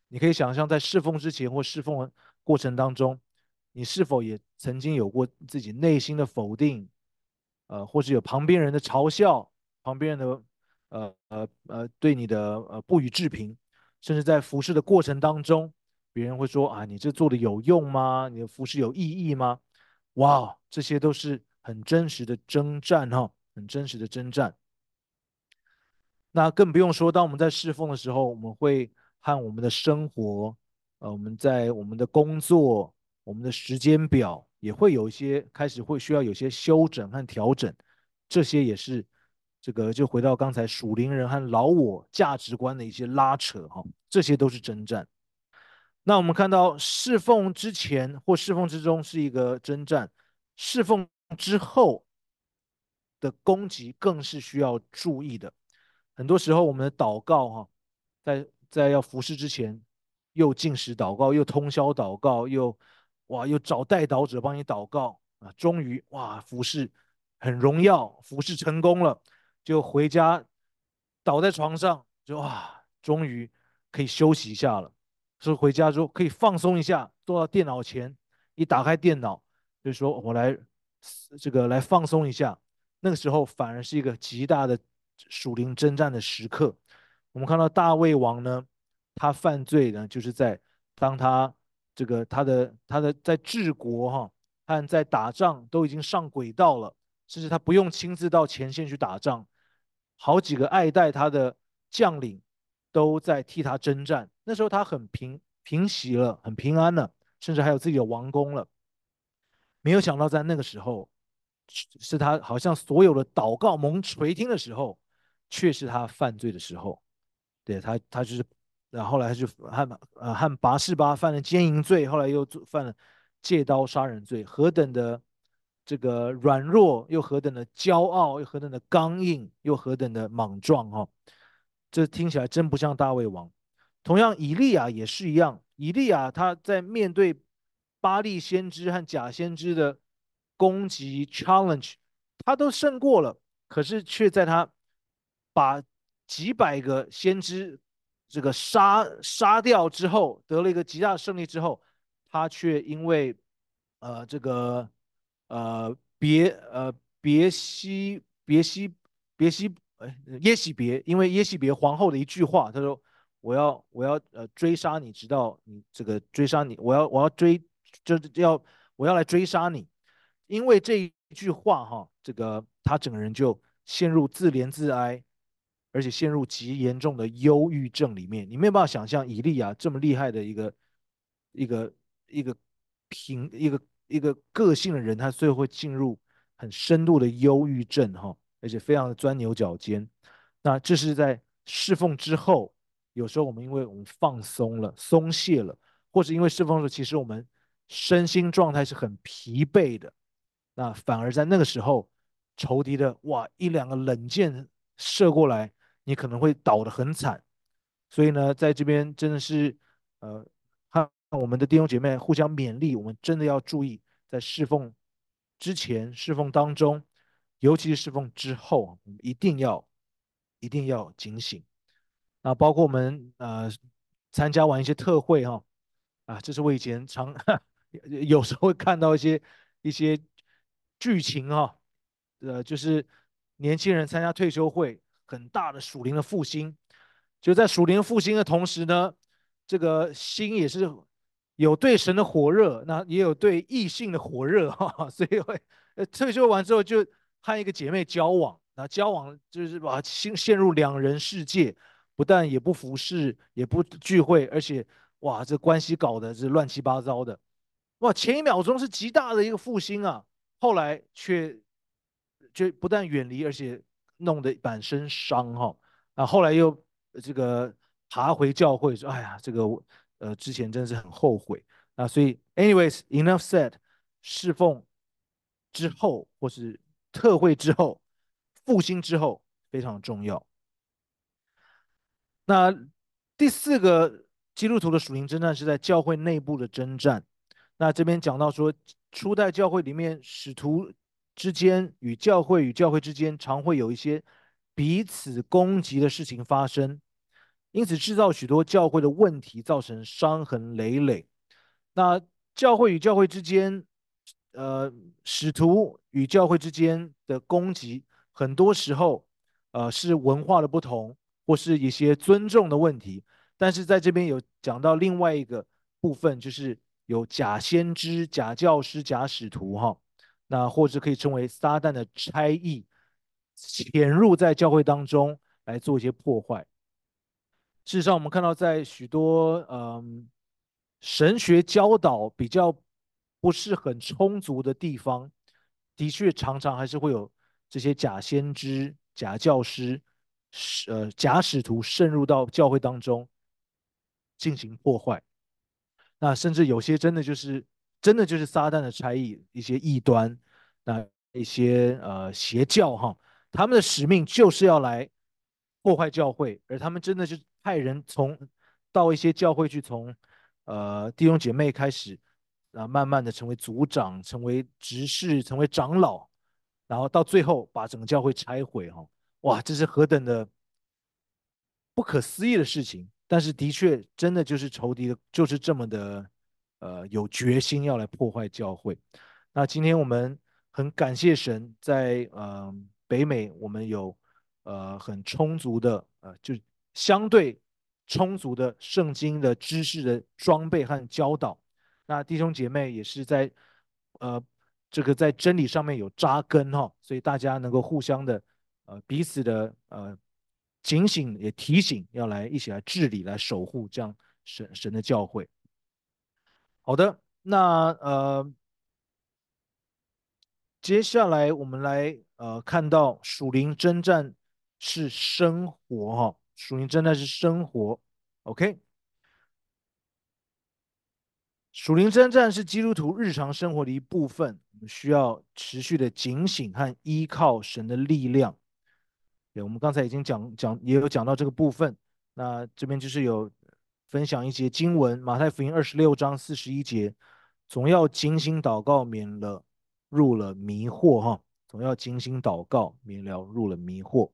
你可以想象，在侍奉之前或侍奉的过程当中，你是否也曾经有过自己内心的否定，呃，或是有旁边人的嘲笑，旁边人的呃呃呃对你的呃不予置评，甚至在服侍的过程当中，别人会说啊，你这做的有用吗？你的服侍有意义吗？哇，这些都是很真实的征战哈，很真实的征战。那更不用说，当我们在侍奉的时候，我们会和我们的生活，呃，我们在我们的工作、我们的时间表也会有一些开始会需要有些修整和调整，这些也是这个就回到刚才属灵人和老我价值观的一些拉扯哈，这些都是征战。那我们看到侍奉之前或侍奉之中是一个征战，侍奉之后的攻击更是需要注意的。很多时候，我们的祷告哈，在在要服侍之前，又禁食祷告，又通宵祷告，又哇，又找代祷者帮你祷告啊，终于哇，服侍很荣耀，服侍成功了，就回家倒在床上，就哇，终于可以休息一下了。所以回家之后可以放松一下，坐到电脑前，一打开电脑，就说我来这个来放松一下。那个时候反而是一个极大的属灵征战的时刻。我们看到大卫王呢，他犯罪呢，就是在当他这个他的他的在治国哈和在打仗都已经上轨道了，甚至他不用亲自到前线去打仗，好几个爱戴他的将领都在替他征战。那时候他很平平息了，很平安了，甚至还有自己的王宫了。没有想到在那个时候，是他好像所有的祷告蒙垂听的时候，却是他犯罪的时候。对他，他就是，然后后来他就和呃和拔示巴犯了奸淫罪，后来又犯了借刀杀人罪，何等的这个软弱，又何等的骄傲，又何等的刚硬，又何等的莽撞哈、哦，这听起来真不像大卫王。同样，以利亚也是一样，以利亚他在面对巴利先知和假先知的攻击 challenge，他都胜过了，可是却在他把几百个先知这个杀杀掉之后，得了一个极大的胜利之后，他却因为呃这个呃别呃别西别西别西哎耶喜别，因为耶喜别皇后的一句话，他说我要我要呃追杀你，直到你这个追杀你，我要我要追，就要我要来追杀你，因为这一句话哈，这个他整个人就陷入自怜自哀，而且陷入极严重的忧郁症里面。你没有办法想象以利亚这么厉害的一个一个一个平一个一个个性的人，他最后会进入很深度的忧郁症哈，而且非常的钻牛角尖。那这是在侍奉之后，有时候我们因为我们放松了、松懈了，或者因为侍奉的时候，其实我们身心状态是很疲惫的，那反而在那个时候，仇敌的哇一两个冷箭射过来，你可能会倒得很惨。所以呢，在这边真的是呃，和我们的弟兄姐妹互相勉励，我们真的要注意，在侍奉之前、侍奉当中，尤其是侍奉之后，我们一定要一定要警醒。啊，包括我们呃参加完一些特会哈、啊，这是我以前常有时候会看到一些一些剧情哈、呃，就是年轻人参加退休会，很大的属灵的复兴，就在属灵复兴的同时呢，这个心也是有对神的火热，那也有对异性的火热哈，所以会呃退休完之后就和一个姐妹交往，那交往就是把心陷入两人世界，不但也不服侍，也不聚会，而且哇，这关系搞得是乱七八糟的。哇，前一秒钟是极大的一个复兴啊，后来却却不但远离，而且弄得满身伤哈、哦。啊，后来又这个爬回教会，说：“哎呀，这个我呃之前真的是很后悔啊。”所以，anyways，enough said，侍奉之后或是特会之后，复兴之后非常重要。那第四个基督徒的属灵征战是在教会内部的征战。那这边讲到说，初代教会里面使徒之间与教会与教会之间常会有一些彼此攻击的事情发生， 因此制造许多教会的问题，造成伤痕累累。那教会与教会之间，呃，使徒与教会之间的攻击，很多时候，呃，是文化的不同，或是一些尊重的问题。但是在这边有讲到另外一个部分，就是有假先知、假教师、假使徒，哈，那或者可以称为撒旦的差役，潜入在教会当中来做一些破坏。事实上，我们看到在许多嗯神学教导比较不是很充足的地方，的确常常还是会有这些假先知、假教师、使呃假使徒渗入到教会当中进行破坏。那甚至有些真的就是真的就是撒旦的差役，一些异端，那一些呃邪教哈，他们的使命就是要来破坏教会，而他们真的是派人从到一些教会去从，呃弟兄姐妹开始，啊慢慢的成为组长，成为执事，成为长老，然后到最后把整个教会拆毁哈，哇，这是何等的不可思议的事情，但是的确真的就是仇敌的，就是这么的，呃，有决心要来破坏教会。那今天我们很感谢神在，呃北美，我们有呃很充足的呃就相对充足的圣经的知识的装备和教导。那弟兄姐妹也是在呃这个在真理上面有扎根哈，所以大家能够互相的呃彼此的呃警醒也提醒，要来一起来治理来守护这样神神的教会。好的，那呃接下来我们来呃看到属灵征战是生活哈，属灵征战是生活，OK。属灵征战是基督徒日常生活的一部分，我们需要持续的警醒和依靠神的力量。对，我们刚才已经讲讲，也有讲到这个部分。那这边就是有分享一节经文，马太福音二十六章四十一节，总要精心祷告，免了入了迷惑哈。总要精心祷告，免了入了迷惑。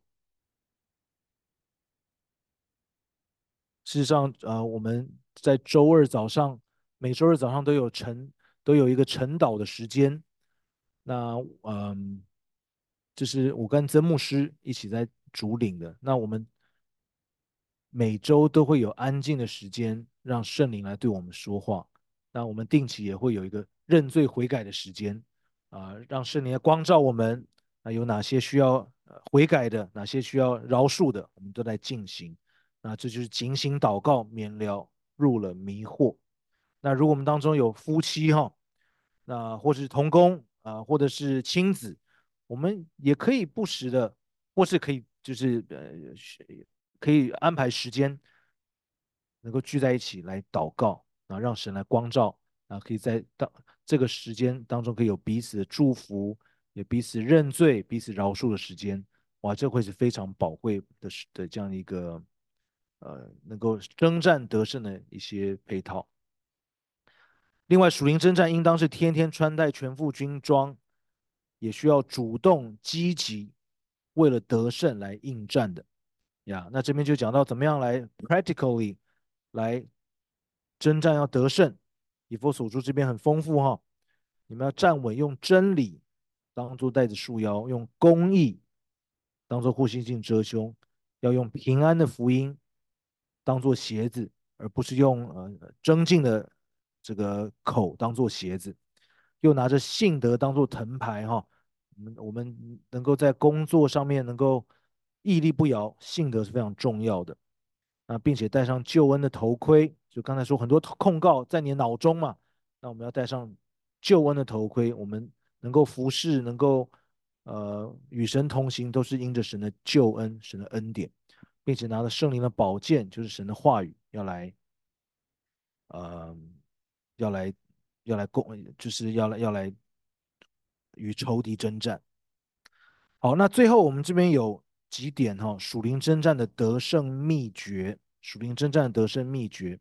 事实上，呃，我们在周二早上，每周二早上都有晨，都有一个晨祷的时间。那嗯，这是我跟曾牧师一起在主领的。那我们每周都会有安静的时间，让圣灵来对我们说话。那我们定期也会有一个认罪悔改的时间，啊、让圣灵来光照我们，啊，有哪些需要呃悔改的，哪些需要饶恕的，我们都在进行。那这就是警醒祷告，免了入了迷惑。那如果我们当中有夫妻哈，那或是同工啊、或者是亲子，我们也可以不时的，或是可以就是呃可以安排时间，能够聚在一起来祷告，啊，让神来光照，啊，可以在当这个时间当中可以有彼此的祝福，也彼此认罪、彼此饶恕的时间，哇，这会是非常宝贵的的这样一个呃能够征战得胜的一些配套。另外，属灵征战应当是天天穿戴全副军装，也需要主动积极，为了得胜来应战的呀。那这边就讲到怎么样来 practically 来征战要得胜。以弗所书这边很丰富哈，你们要站稳，用真理当做带子束腰，用公义当做护心镜遮胸，要用平安的福音当做鞋子，而不是用呃争竞的这个口当做鞋子，又拿着信德当做藤牌哈。我们我们能够在工作上面能够屹立不摇，信德是非常重要的啊，并且戴上救恩的头盔。就刚才说很多控告在你脑中嘛，那我们要戴上救恩的头盔，我们能够服侍，能够呃与神同行，都是因着神的救恩、神的恩典，并且拿着圣灵的宝剑，就是神的话语，要来呃要来要来攻，就是要来要来与仇敌征战。好，那最后我们这边有几点哈、属灵征战的得胜秘诀，属灵征战的得胜秘诀。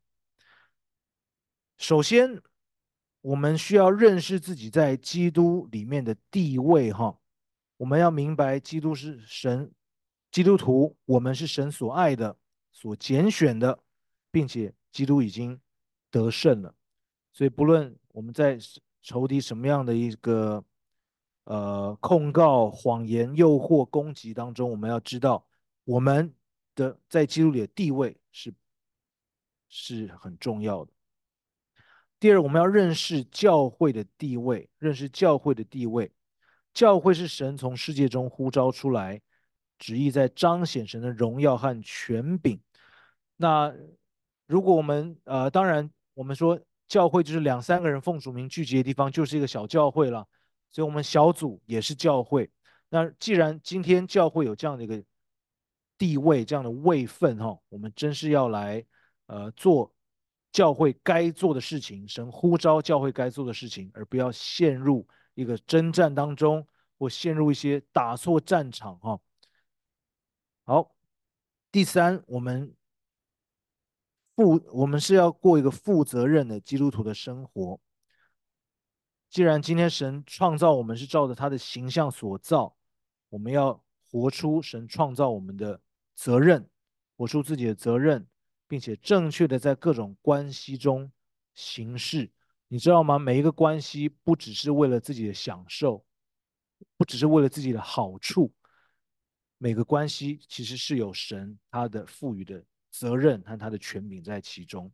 首先，我们需要认识自己在基督里面的地位哈。我们要明白，基督是神，基督徒，我们是神所爱的， 所拣选的，并且基督已经得胜了。所以不论我们在仇敌什么样的一个呃控告、谎言、诱惑、攻击当中，我们要知道我们的在基督里的地位是是很重要的。第二，我们要认识教会的地位，认识教会的地位。教会是神从世界中呼召出来，旨意在彰显神的荣耀和权柄。那如果我们呃，当然我们说教会就是两三个人奉主名聚集的地方，就是一个小教会了。所以，我们小组也是教会。那既然今天教会有这样的一个地位、这样的位分，哈，我们真是要来呃做教会该做的事情，神呼召教会该做的事情，而不要陷入一个征战当中，或陷入一些打错战场，哈。好，第三，我们负我们是要过一个负责任的基督徒的生活。既然今天神创造我们是照着他的形象所造，我们要活出神创造我们的责任，活出自己的责任，并且正确的在各种关系中行事。你知道吗？每一个关系不只是为了自己的享受，不只是为了自己的好处，每个关系其实是有神他的赋予的责任和他的权柄在其中。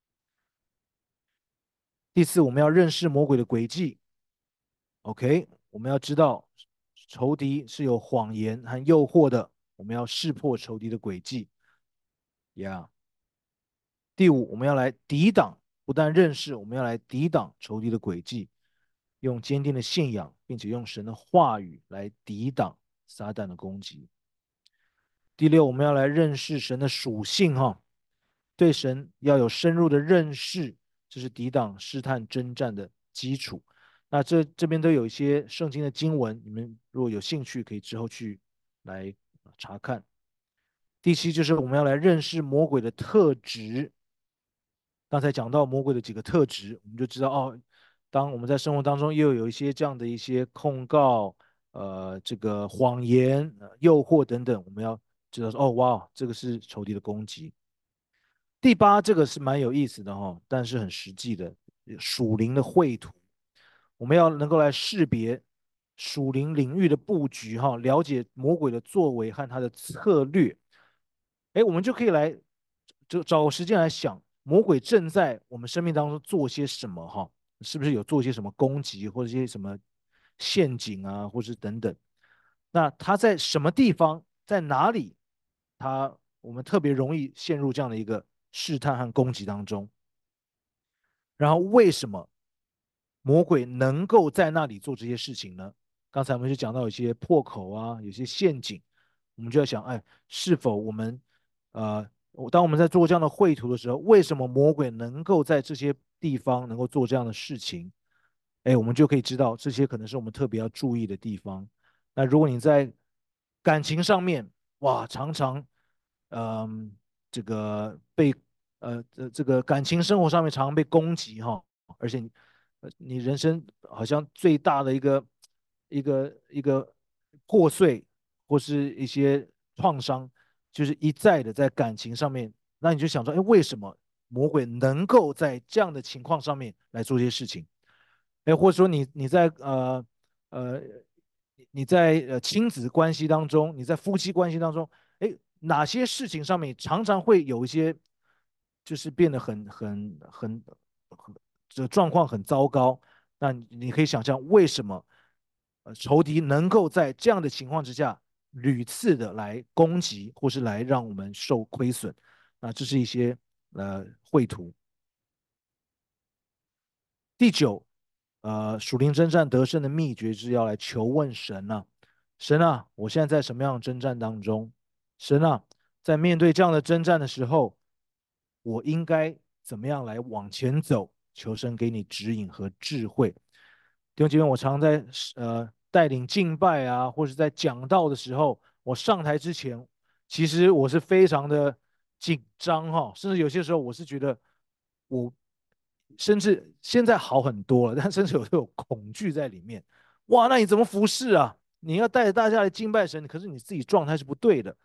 第四，我们要认识魔鬼的诡计。OK，我们要知道仇敌是有谎言和诱惑的，我们要识破仇敌的诡计。呀、yeah，第五，我们要来抵挡，不但认识，我们要来抵挡仇敌的诡计，用坚定的信仰，并且用神的话语来抵挡撒旦的攻击。第六，我们要来认识神的属性，哈，对神要有深入的认识，这是抵挡试探征战的基础。那这这边都有一些圣经的经文，你们如果有兴趣，可以之后去来查看。第七就是我们要来认识魔鬼的特质。刚才讲到魔鬼的几个特质，我们就知道哦，当我们在生活当中又有一些这样的一些控告、呃，这个谎言、呃诱惑等等，我们要知道说哦，哇，这个是仇敌的攻击。第八，这个是蛮有意思的哈、哦，但是很实际的属灵的绘图，我们要能够来识别属灵领域的布局哈、哦，了解魔鬼的作为和他的策略。哎，我们就可以来就找个时间来想，魔鬼正在我们生命当中做些什么哈？是不是有做些什么攻击，或者一些什么陷阱啊，或是等等？那他在什么地方，在哪里，他我们特别容易陷入这样的一个试探和攻击当中？然后为什么魔鬼能够在那里做这些事情呢？刚才我们就讲到有些破口啊，有些陷阱，我们就要想，哎，是否我们呃，当我们在做这样的绘图的时候，为什么魔鬼能够在这些地方能够做这样的事情？哎，我们就可以知道这些可能是我们特别要注意的地方。那如果你在感情上面，哇，常常，嗯、这个被呃这这个感情生活上面常常被攻击哈，而且你呃你人生好像最大的一个一个一个破碎或是一些创伤，就是一再的在感情上面，那你就想说，哎，为什么魔鬼能够在这样的情况上面来做这些事情？哎，或者说你你在呃呃你在呃亲子关系当中，你在夫妻关系当中，哎，哪些事情上面常常会有一些就是变得很很很很这状况很糟糕？那你可以想象为什么呃仇敌能够在这样的情况之下屡次的来攻击，或是来让我们受亏损？那这是一些呃绘图。第九，呃，属灵征战得胜的秘诀是要来求问神啊，神啊，我现在在什么样的征战当中？神啊，在面对这样的征战的时候，我应该怎么样来往前走？求神给你指引和智慧。弟兄姐妹，我常常在呃带领敬拜啊，或者在讲道的时候，我上台之前，其实我是非常的紧张哈，甚至有些时候我是觉得我甚至现在好很多了，但甚至有时候有恐惧在里面。哇，那你怎么服侍啊？你要带着大家来敬拜神，可是你自己状态是不对的。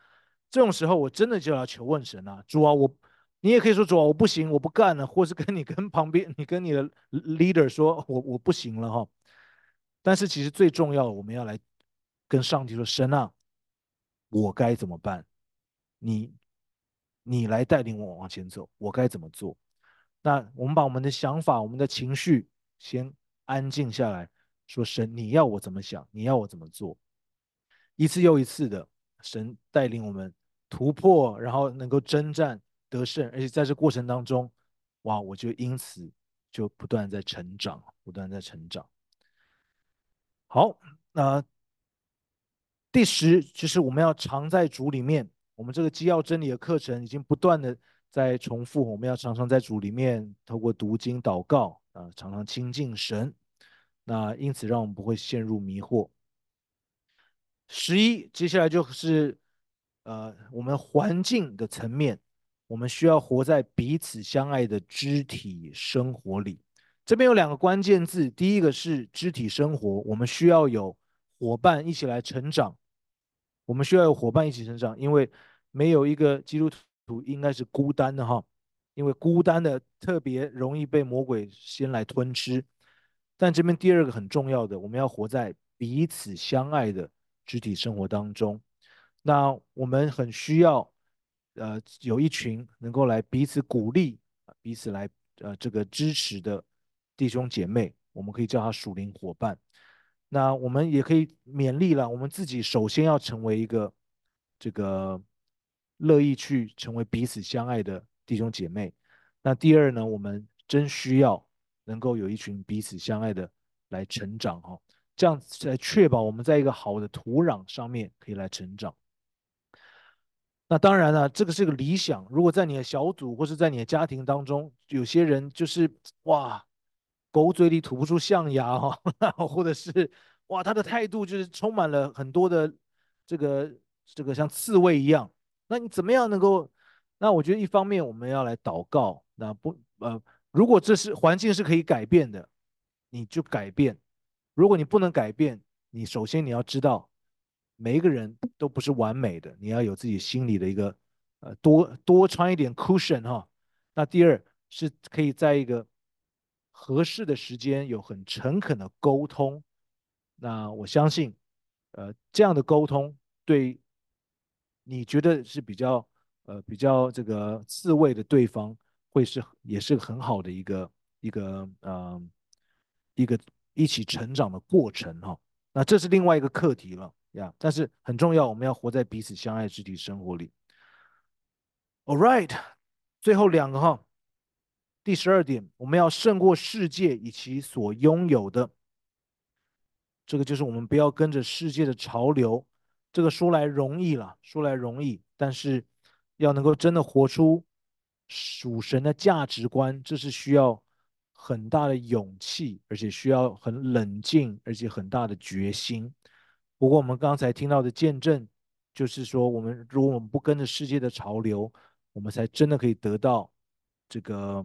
这种时候我真的就要求问神啊，主啊，我你也可以说主啊，我不行，我不干了，或是跟你跟旁边你跟你的 leader 说我我不行了哈。但是其实最重要的，我们要来跟上帝说，神啊，我该怎么办？你你来带领我往前走，我该怎么做？那我们把我们的想法、我们的情绪先安静下来，说神，你要我怎么想？你要我怎么做？一次又一次的，神带领我们突破，然后能够征战得胜，而且在这过程当中，哇，我就因此就不断在成长，不断在成长。好，那第十就是我们要常在主里面。我们这个基要真理的课程已经不断的在重复，我们要常常在主里面，透过读经、祷告啊、呃常常亲近神。那因此让我们不会陷入迷惑。十一，接下来就是呃我们环境的层面，我们需要活在彼此相爱的肢体生活里。这边有两个关键字，第一个是肢体生活，我们需要有伙伴一起来成长，我们需要有伙伴一起成长，因为没有一个基督徒应该是孤单的哈，因为孤单的特别容易被魔鬼先来吞吃。但这边第二个很重要的，我们要活在彼此相爱的肢体生活当中。那我们很需要，呃，有一群能够来彼此鼓励、彼此来呃这个支持的弟兄姐妹，我们可以叫他属灵伙伴。那我们也可以勉励了，我们自己首先要成为一个这个乐意去成为彼此相爱的弟兄姐妹。那第二呢，我们真需要能够有一群彼此相爱的来成长哈、哦，这样来确保我们在一个好的土壤上面可以来成长。那当然了，这个是个理想。如果在你的小组或是在你的家庭当中，有些人就是哇，狗嘴里吐不出象牙哈、哦，或者是哇，他的态度就是充满了很多的这个这个像刺猬一样。那你怎么样能够？那我觉得一方面我们要来祷告，那不呃，如果这是环境是可以改变的，你就改变；如果你不能改变，你首先你要知道，每一个人都不是完美的，你要有自己心里的一个呃多多穿一点 cushion 哈。那第二是可以在一个合适的时间有很诚恳的沟通。那我相信，呃，这样的沟通对你觉得是比较呃比较这个刺猬的对方，会是也是很好的一个一个呃一个一起成长的过程哈。那这是另外一个课题了呀，但是很重要，我们要活在彼此相爱的肢体生活里。All right，最后两个哈，第十二点，我们要胜过世界以其所拥有的。这个就是我们不要跟着世界的潮流。这个说来容易了，说来容易，但是要能够真的活出属神的价值观，这是需要很大的勇气，而且需要很冷静，而且很大的决心。不过我们刚才听到的见证，就是说，我们如果我们不跟着世界的潮流，我们才真的可以得到这个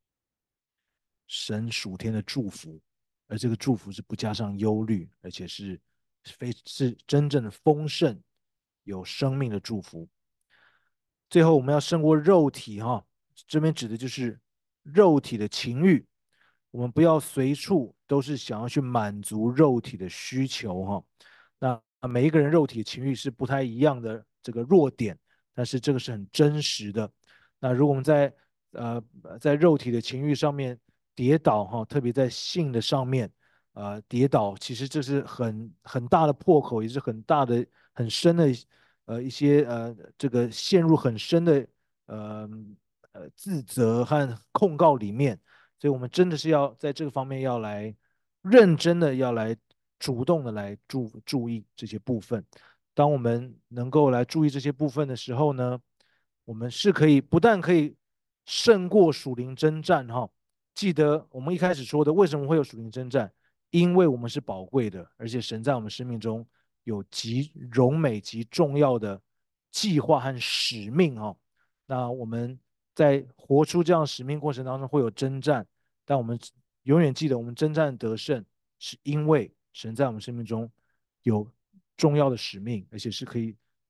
神属天的祝福，而这个祝福是不加上忧虑，而且是非是真正的丰盛、有生命的祝福。最后，我们要胜过肉体哈，这边指的就是肉体的情欲，我们不要随处都是想要去满足肉体的需求哈。那每一个人肉体的情欲是不太一样的这个弱点，但是这个是很真实的。那如果我们在呃在肉体的情欲上面跌倒哈，特别在性的上面呃跌倒，其实这是很很大的破口，也是很大的很深的呃一些呃这个陷入很深的呃呃自责和控告里面。所以我们真的是要在这个方面要来认真的要来主动的来注注意这些部分。当我们能够来注意这些部分的时候呢，我们是可以不但可以胜过属灵征战哈。记得我们一开始说的，为什么会有属灵征战？因为我们是宝贵的，而且神在我们生命中有极荣美、极重要的计划和使命哈。那我们在活出这样使命过程当中会有征战，但我们永远记得，我们征战得胜，是因为神在我们生命中有重要的使命，而且是可以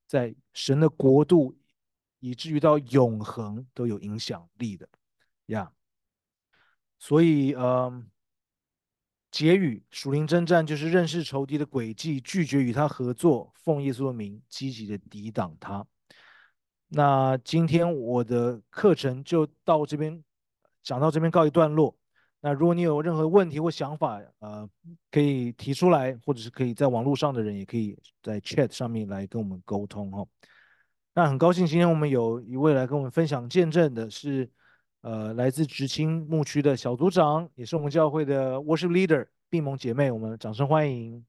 在神的国度，以至于到永恒都有影响力的呀。所以，嗯，结语属灵征战就是认识仇敌的诡计，拒绝与他合作，奉耶稣的名积极的抵挡他。那今天我的课程就到这边，讲到这边告一段落。那如果你有任何问题或想法，呃，可以提出来，或者是可以在网络上的人也可以在 chat 上面来跟我们沟通哦。那很高兴今天我们有一位来跟我们分享见证的是，呃，来自直青牧区的小组长，也是我们教会的 worship leader 闭盟姐妹，我们掌声欢迎。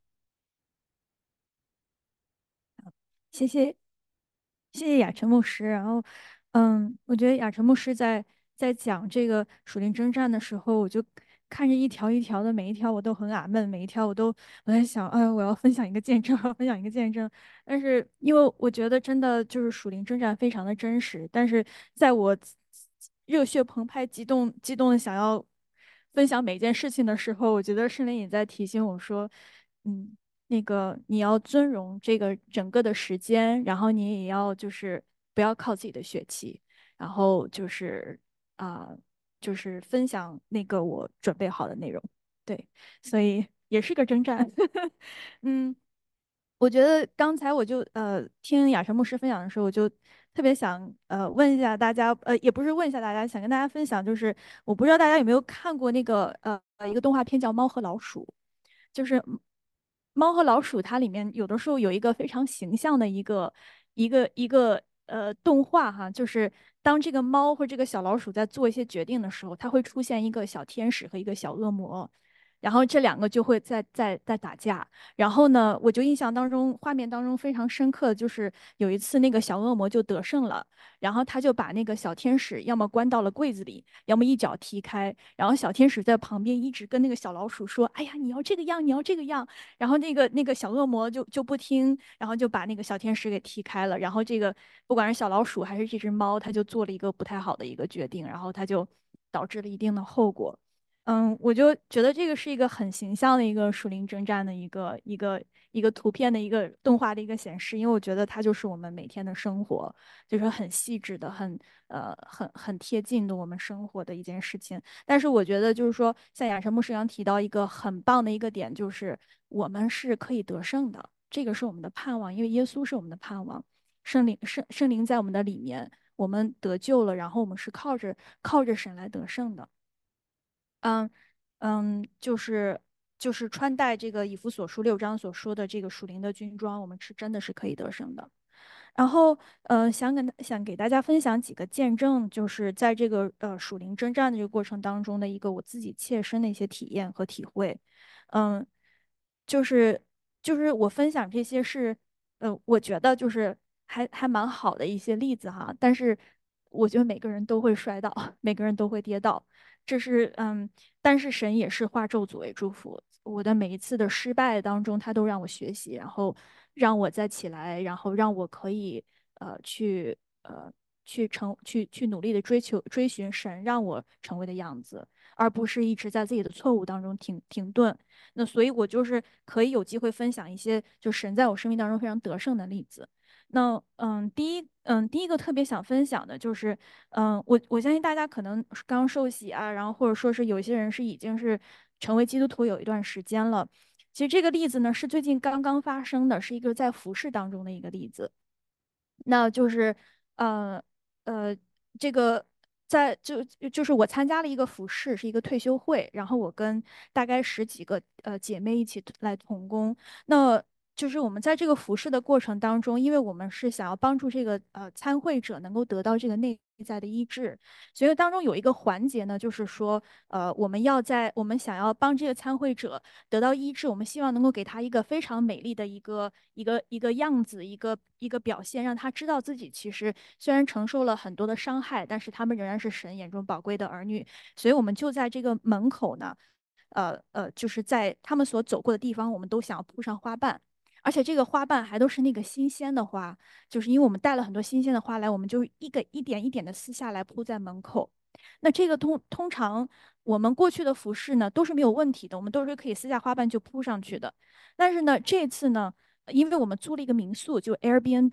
谢谢谢谢雅晨牧师。然后，嗯，我觉得雅晨牧师在在讲这个属灵征战的时候，我就看着一条一条的，每一条我都很阿闷，每一条我都我在想，哎，我要分享一个见证，我要分享一个见证。但是因为我觉得真的就是属灵征战非常的真实，但是在我热血澎湃、激动、激动的想要分享每件事情的时候，我觉得圣灵也在提醒我说，嗯。那个你要尊荣这个整个的时间，然后你也要就是不要靠自己的血气，然后就是啊、呃就是分享那个我准备好的内容。对，所以也是个征战。嗯，我觉得刚才我就呃听雅晨牧师分享的时候，我就特别想呃问一下大家，呃也不是问一下大家，想跟大家分享，就是我不知道大家有没有看过那个呃一个动画片叫《猫和老鼠》。就是猫和老鼠，它里面有的时候有一个非常形象的一个一个一个呃动画哈，就是当这个猫或这个小老鼠在做一些决定的时候，它会出现一个小天使和一个小恶魔。然后这两个就会在在在打架。然后呢，我就印象当中，画面当中非常深刻的就是有一次那个小恶魔就得胜了，然后他就把那个小天使要么关到了柜子里，要么一脚踢开。然后小天使在旁边一直跟那个小老鼠说：“哎呀，你要这个样，你要这个样。”然后那个那个小恶魔就就不听，然后就把那个小天使给踢开了。然后这个不管是小老鼠还是这只猫，它就做了一个不太好的一个决定，然后它就导致了一定的后果。嗯，我就觉得这个是一个很形象的一个属灵征战的一个一个一个图片的一个动画的一个显示，因为我觉得它就是我们每天的生活，就是很细致的、很呃很很贴近的我们生活的一件事情。但是我觉得就是说，像亚晨牧师刚提到一个很棒的一个点，就是我们是可以得胜的，这个是我们的盼望，因为耶稣是我们的盼望，圣灵圣圣灵在我们的里面，我们得救了，然后我们是靠着靠着神来得胜的。嗯嗯，就是就是穿戴这个以弗所书六章所说的这个属灵的军装，我们是真的是可以得胜的。然后，呃，想跟想给大家分享几个见证，就是在这个呃属灵征战的这个过程当中的一个我自己切身的一些体验和体会。嗯，就是就是我分享这些是，呃，我觉得就是还还蛮好的一些例子哈，但是我觉得每个人都会摔倒，每个人都会跌倒，这是嗯，但是神也是化咒诅为祝福。我的每一次的失败当中，他都让我学习，然后让我再起来，然后让我可以呃去呃去成去去努力的追求追寻神让我成为的样子，而不是一直在自己的错误当中停停顿。那所以，我就是可以有机会分享一些就神在我生命当中非常得胜的例子。那嗯，第一嗯，第一个特别想分享的就是，嗯，我我相信大家可能刚受洗啊，然后或者说是有些人是已经是成为基督徒有一段时间了。其实这个例子呢是最近刚刚发生的，是一个在服饰当中的一个例子。那就是呃呃，这个在就就是我参加了一个服饰，是一个退休会，然后我跟大概十几个呃姐妹一起来同工。那就是我们在这个服饰的过程当中，因为我们是想要帮助这个呃参会者能够得到这个内在的医治，所以当中有一个环节呢，就是说呃我们要在我们想要帮这个参会者得到医治，我们希望能够给他一个非常美丽的一个一个一个样子，一个一个表现，让他知道自己其实虽然承受了很多的伤害，但是他们仍然是神眼中宝贵的儿女。所以我们就在这个门口呢，呃呃，就是在他们所走过的地方，我们都想要铺上花瓣。而且这个花瓣还都是那个新鲜的花，就是因为我们带了很多新鲜的花来，我们就一个一点一点的撕下来铺在门口。那这个通通常我们过去的服饰呢都是没有问题的，我们都是可以撕下花瓣就铺上去的。但是呢，这次呢，因为我们租了一个民宿，就 Airbnb，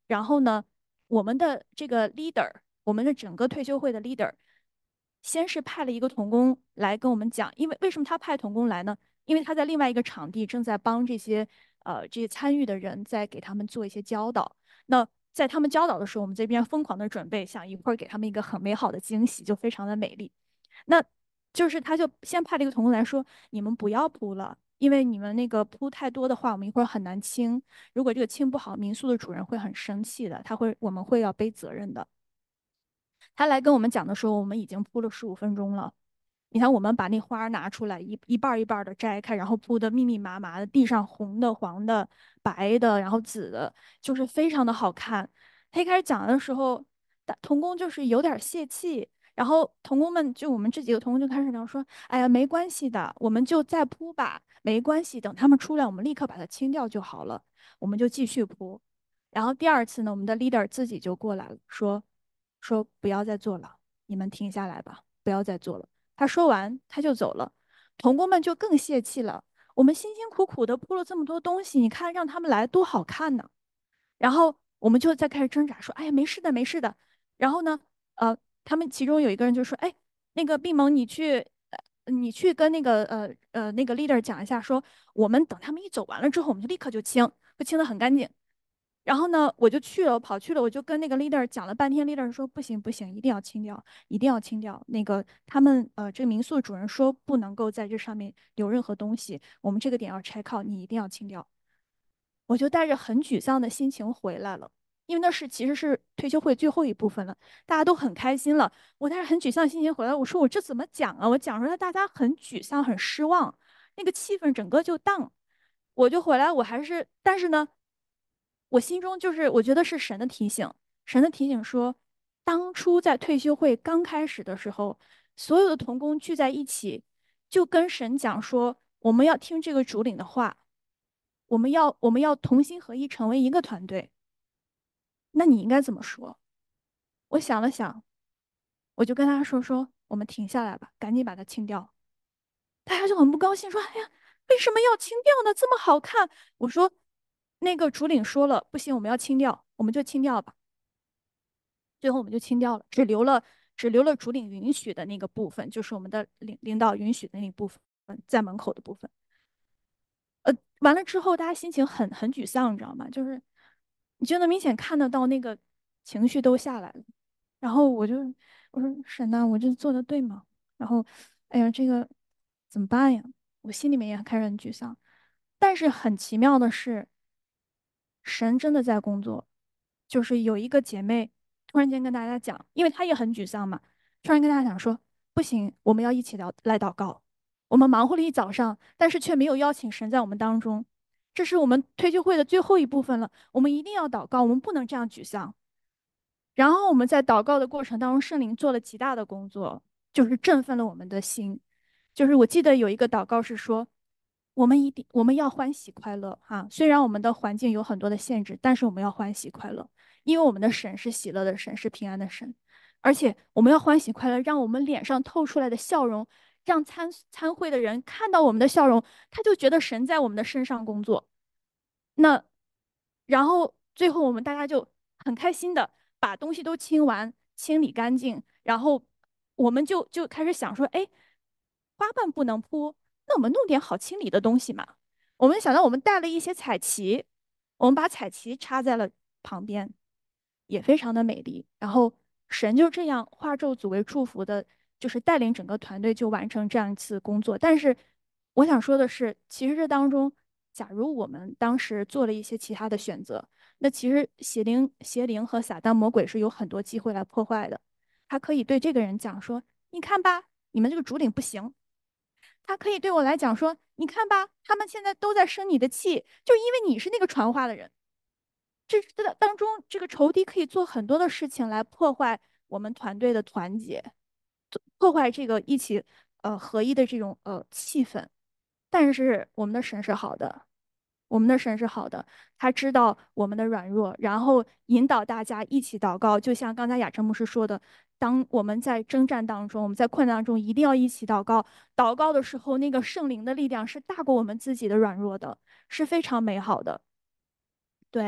然后呢，我们的这个 leader，我们的整个退休会的 leader，先是派了一个童工来跟我们讲，因为为什么他派童工来呢？因为他在另外一个场地正在帮这些呃这些参与的人在给他们做一些教导。那在他们教导的时候，我们这边疯狂的准备，想一会儿给他们一个很美好的惊喜，就非常的美丽。那就是他就先派了一个童工来说，你们不要铺了。因为你们那个铺太多的话，我们一会儿很难清。如果这个清不好，民宿的主人会很生气的，他会我们会要背责任的。他来跟我们讲的时候，我们已经铺了十五分钟了。你看，我们把那花拿出来，一一半一半的摘开，然后铺的密密麻麻的，地上红的、黄的、白的，然后紫的，就是非常的好看。他一开始讲的时候，童工就是有点泄气，然后童工们就我们这几个童工就开始聊说：“哎呀，没关系的，我们就再铺吧，没关系，等他们出来，我们立刻把它清掉就好了。”我们就继续铺。然后第二次呢，我们的 leader 自己就过来了，说说不要再做了，你们停下来吧，不要再做了。他说完他就走了，童工们就更泄气了。我们辛辛苦苦的铺了这么多东西，你看让他们来多好看呢。然后我们就在开始挣扎，说：“哎呀，没事的，没事的。”然后呢，呃，他们其中有一个人就说：“哎，那个毕萌，你去，呃，你去跟那个呃呃那个 leader 讲一下，说我们等他们一走完了之后，我们就立刻就清，会清的很干净。”然后呢，我就去了，我跑去了，我就跟那个 leader 讲了半天，leader 说不行不行，一定要清掉，一定要清掉。那个他们呃，这个民宿主人说不能够在这上面留任何东西，我们这个点要拆靠，你一定要清掉。我就带着很沮丧的心情回来了，因为那是其实是退休会最后一部分了，大家都很开心了。我带着很沮丧的心情回来，我说我这怎么讲啊？我讲出来大家很沮丧、很失望，那个气氛整个就荡。我就回来，我还是，但是呢，我心中就是我觉得是神的提醒，神的提醒说，当初在退休会刚开始的时候，所有的童工聚在一起，就跟神讲说，我们要听这个主领的话。我们要我们要同心合一，成为一个团队。那你应该怎么说？我想了想，我就跟他说说，我们停下来吧，赶紧把它清掉。大家就很不高兴，说：“哎呀，为什么要清掉呢？这么好看！”我说：“那个主领说了，不行，我们要清掉，我们就清掉吧。”最后我们就清掉了，只留了只留了主领允许的那个部分，就是我们的领领导允许的那一部分，在门口的部分。呃，完了之后，大家心情很很沮丧，你知道吗？就是你就能明显看得到那个情绪都下来了。然后我就我说沈呐，我这做的对吗？然后，哎呀，这个怎么办呀？我心里面也开始很沮丧。但是很奇妙的是，神真的在工作。就是有一个姐妹突然间跟大家讲，因为她也很沮丧嘛，突然跟大家讲说，不行，我们要一起聊来祷告。我们忙活了一早上，但是却没有邀请神在我们当中。这是我们退休会的最后一部分了，我们一定要祷告，我们不能这样沮丧。然后我们在祷告的过程当中，圣灵做了极大的工作，就是振奋了我们的心。就是我记得有一个祷告是说，我们一定我们要欢喜快乐哈，虽然我们的环境有很多的限制，但是我们要欢喜快乐，因为我们的神是喜乐的神，是平安的神，而且我们要欢喜快乐，让我们脸上透出来的笑容，让参参会的人看到我们的笑容，他就觉得神在我们的身上工作。那然后最后我们大家就很开心的把东西都清完，清理干净，然后我们就就开始想说，哎，花瓣不能铺，那我们弄点好清理的东西嘛。我们想到我们带了一些彩旗，我们把彩旗插在了旁边，也非常的美丽。然后神就这样化咒诅为祝福的，就是带领整个团队就完成这样一次工作。但是我想说的是，其实这当中，假如我们当时做了一些其他的选择，那其实邪灵、邪灵和撒旦魔鬼是有很多机会来破坏的。他可以对这个人讲说：“你看吧，你们这个主领不行。”他可以对我来讲说：“你看吧，他们现在都在生你的气，就因为你是那个传话的人。”这这当中，这个仇敌可以做很多的事情来破坏我们团队的团结，破坏这个一起呃合一的这种呃气氛。但是我们的神是好的，我们的神是好的，他知道我们的软弱，然后引导大家一起祷告。就像刚才雅晨牧师说的，当我们在征战当中，我们在困难当中，一定要一起祷告。祷告的时候，那个圣灵的力量是大过我们自己的软弱的，是非常美好的。对，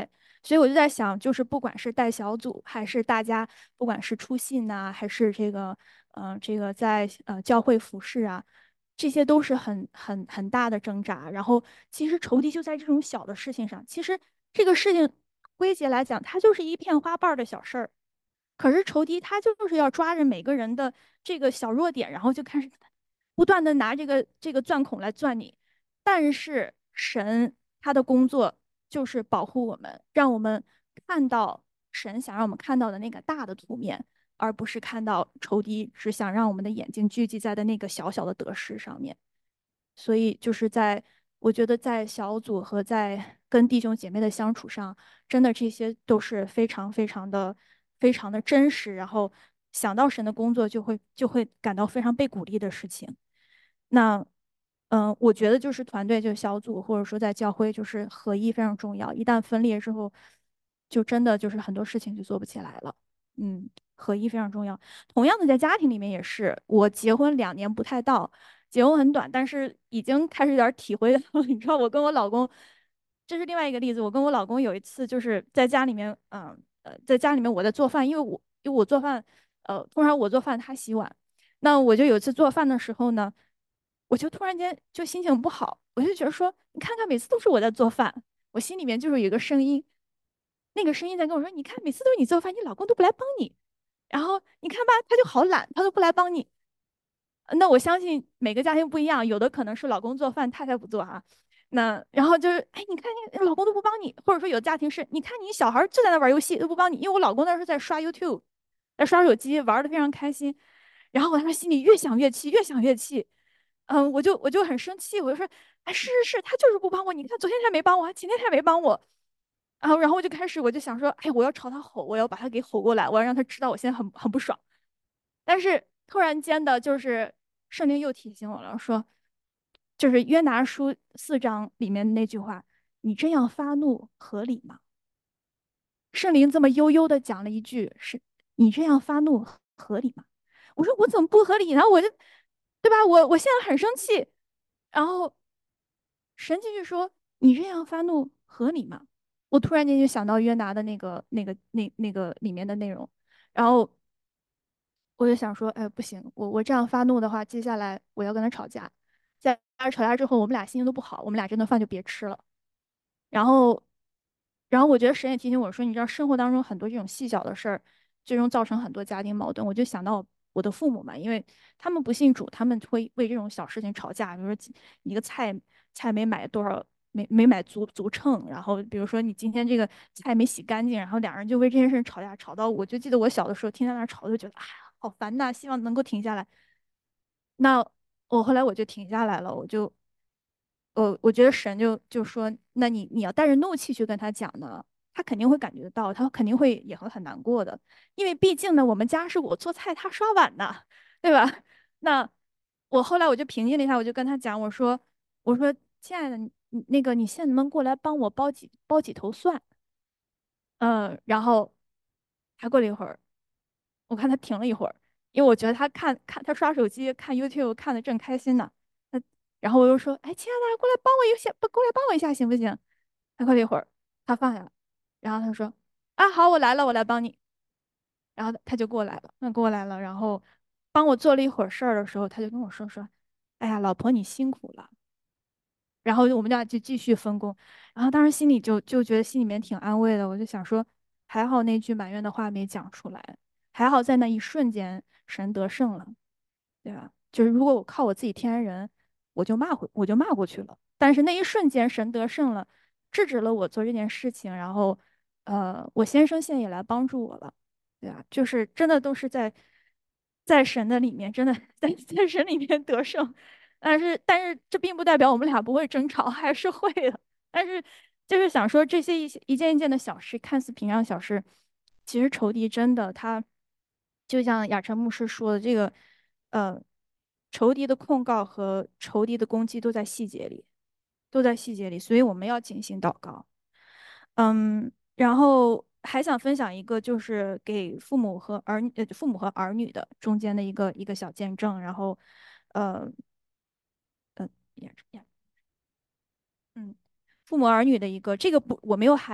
所以我就在想，就是不管是带小组，还是大家，不管是出信呐、还是这个，呃，这个在呃教会服饰啊，这些都是很很很大的挣扎。然后其实仇敌就在这种小的事情上，其实这个事情归结来讲，它就是一片花瓣的小事儿。可是仇敌他就是要抓着每个人的这个小弱点，然后就开始不断的拿这个这个钻孔来钻你。但是神他的工作就是保护我们，让我们看到神想让我们看到的那个大的图面，而不是看到仇敌只想让我们的眼睛聚集在的那个小小的得失上面。所以就是在我觉得在小组和在跟弟兄姐妹的相处上，真的这些都是非常非常的非常的真实，然后想到神的工作就会就会感到非常被鼓励的事情。那嗯、呃我觉得就是团队，就是小组，或者说在教会，就是合一非常重要。一旦分裂之后，就真的就是很多事情就做不起来了。嗯，合一非常重要。同样的，在家庭里面也是，我结婚两年不太到，结婚很短，但是已经开始有点体会到了。你知道，我跟我老公，这是另外一个例子。我跟我老公有一次就是在家里面，嗯呃，在家里面我在做饭，因为我因为我做饭，呃，通常我做饭，他洗碗。那我就有一次做饭的时候呢，我就突然间就心情不好，我就觉得说，你看看每次都是我在做饭，我心里面就是有一个声音，那个声音在跟我说，你看每次都是你做饭，你老公都不来帮你，然后你看吧，他就好懒，他都不来帮你。那我相信每个家庭不一样，有的可能是老公做饭，太太不做啊。那然后就是，哎，你看你老公都不帮你，或者说有家庭是，你看你小孩就在那玩游戏都不帮你，因为我老公那时候在刷 YouTube，在刷手机，玩的非常开心。然后我当时心里越想越气，越想越气，嗯，我就我就很生气，我就说，哎，是是是，他就是不帮我，你看昨天他没帮我，前天他也没帮我。然后然后我就开始我就想说，哎，我要朝他吼，我要把他给吼过来，我要让他知道我现在很很不爽。但是突然间的，就是圣灵又提醒我了，说，就是约拿书四章里面那句话：“你这样发怒合理吗？”圣灵这么悠悠的讲了一句：“是你这样发怒合理吗？”我说我怎么不合理呢？我就，对吧？我我现在很生气，然后神继续说：“你这样发怒合理吗？”我突然间就想到约拿的那个那个那那个里面的内容，然后我就想说，哎，不行，我我这样发怒的话，接下来我要跟他吵架，在吵架之后，我们俩心情都不好，我们俩这顿饭就别吃了。然后，然后我觉得神也提醒我说，你知道生活当中很多这种细小的事儿，最终造成很多家庭矛盾。我就想到我的父母嘛，因为他们不信主，他们会为这种小事情吵架，比如说一个菜菜没买多少，没没买足足称，然后比如说你今天这个菜没洗干净，然后两人就为这件事吵架，吵到我就记得我小的时候听他那吵，就觉得哎呀好烦呐，希望能够停下来。那我后来我就停下来了，我就我我觉得神就就说，那你你要带着怒气去跟他讲呢，他肯定会感觉得到，他肯定会也会很难过的，因为毕竟呢，我们家是我做菜，他刷碗呢，对吧？那我后来我就平静了一下，我就跟他讲，我说我说亲爱的，你你那个你现在能不能过来帮我剥几剥几头蒜？嗯，然后还过了一会儿，我看他停了一会儿，因为我觉得他看看他刷手机看 YouTube 看的正开心呢。那然后我又说，哎，亲爱的，过来帮我一下，不过来帮我一下行不行？他过了一会儿，他放下了，然后他说，啊，好，我来了，我来帮你。然后他就过来了，那过来了，然后帮我做了一会儿事儿的时候，他就跟我说说，哎呀，老婆你辛苦了。然后我们俩就继续分工，然后当时心里就就觉得心里面挺安慰的，我就想说，还好那句埋怨的话没讲出来，还好在那一瞬间神得胜了，对吧？就是如果我靠我自己天然人，我就骂回我就骂过去了，但是那一瞬间神得胜了，制止了我做这件事情，然后呃，我先生现在也来帮助我了，对吧？就是真的都是在在神的里面，真的在在神里面得胜。但是但是这并不代表我们俩不会争吵，还是会的。但是就是想说这些一些一件一件的小事，看似平常小事，其实仇敌真的他就像亚晨牧师说的，这个呃，仇敌的控告和仇敌的攻击都在细节里，都在细节里，所以我们要进行祷告。嗯，然后还想分享一个，就是给父母和儿女呃父母和儿女的中间的一个一个小见证，然后呃。呃，也也嗯，父母儿女的一个，这个不，我没有孩子，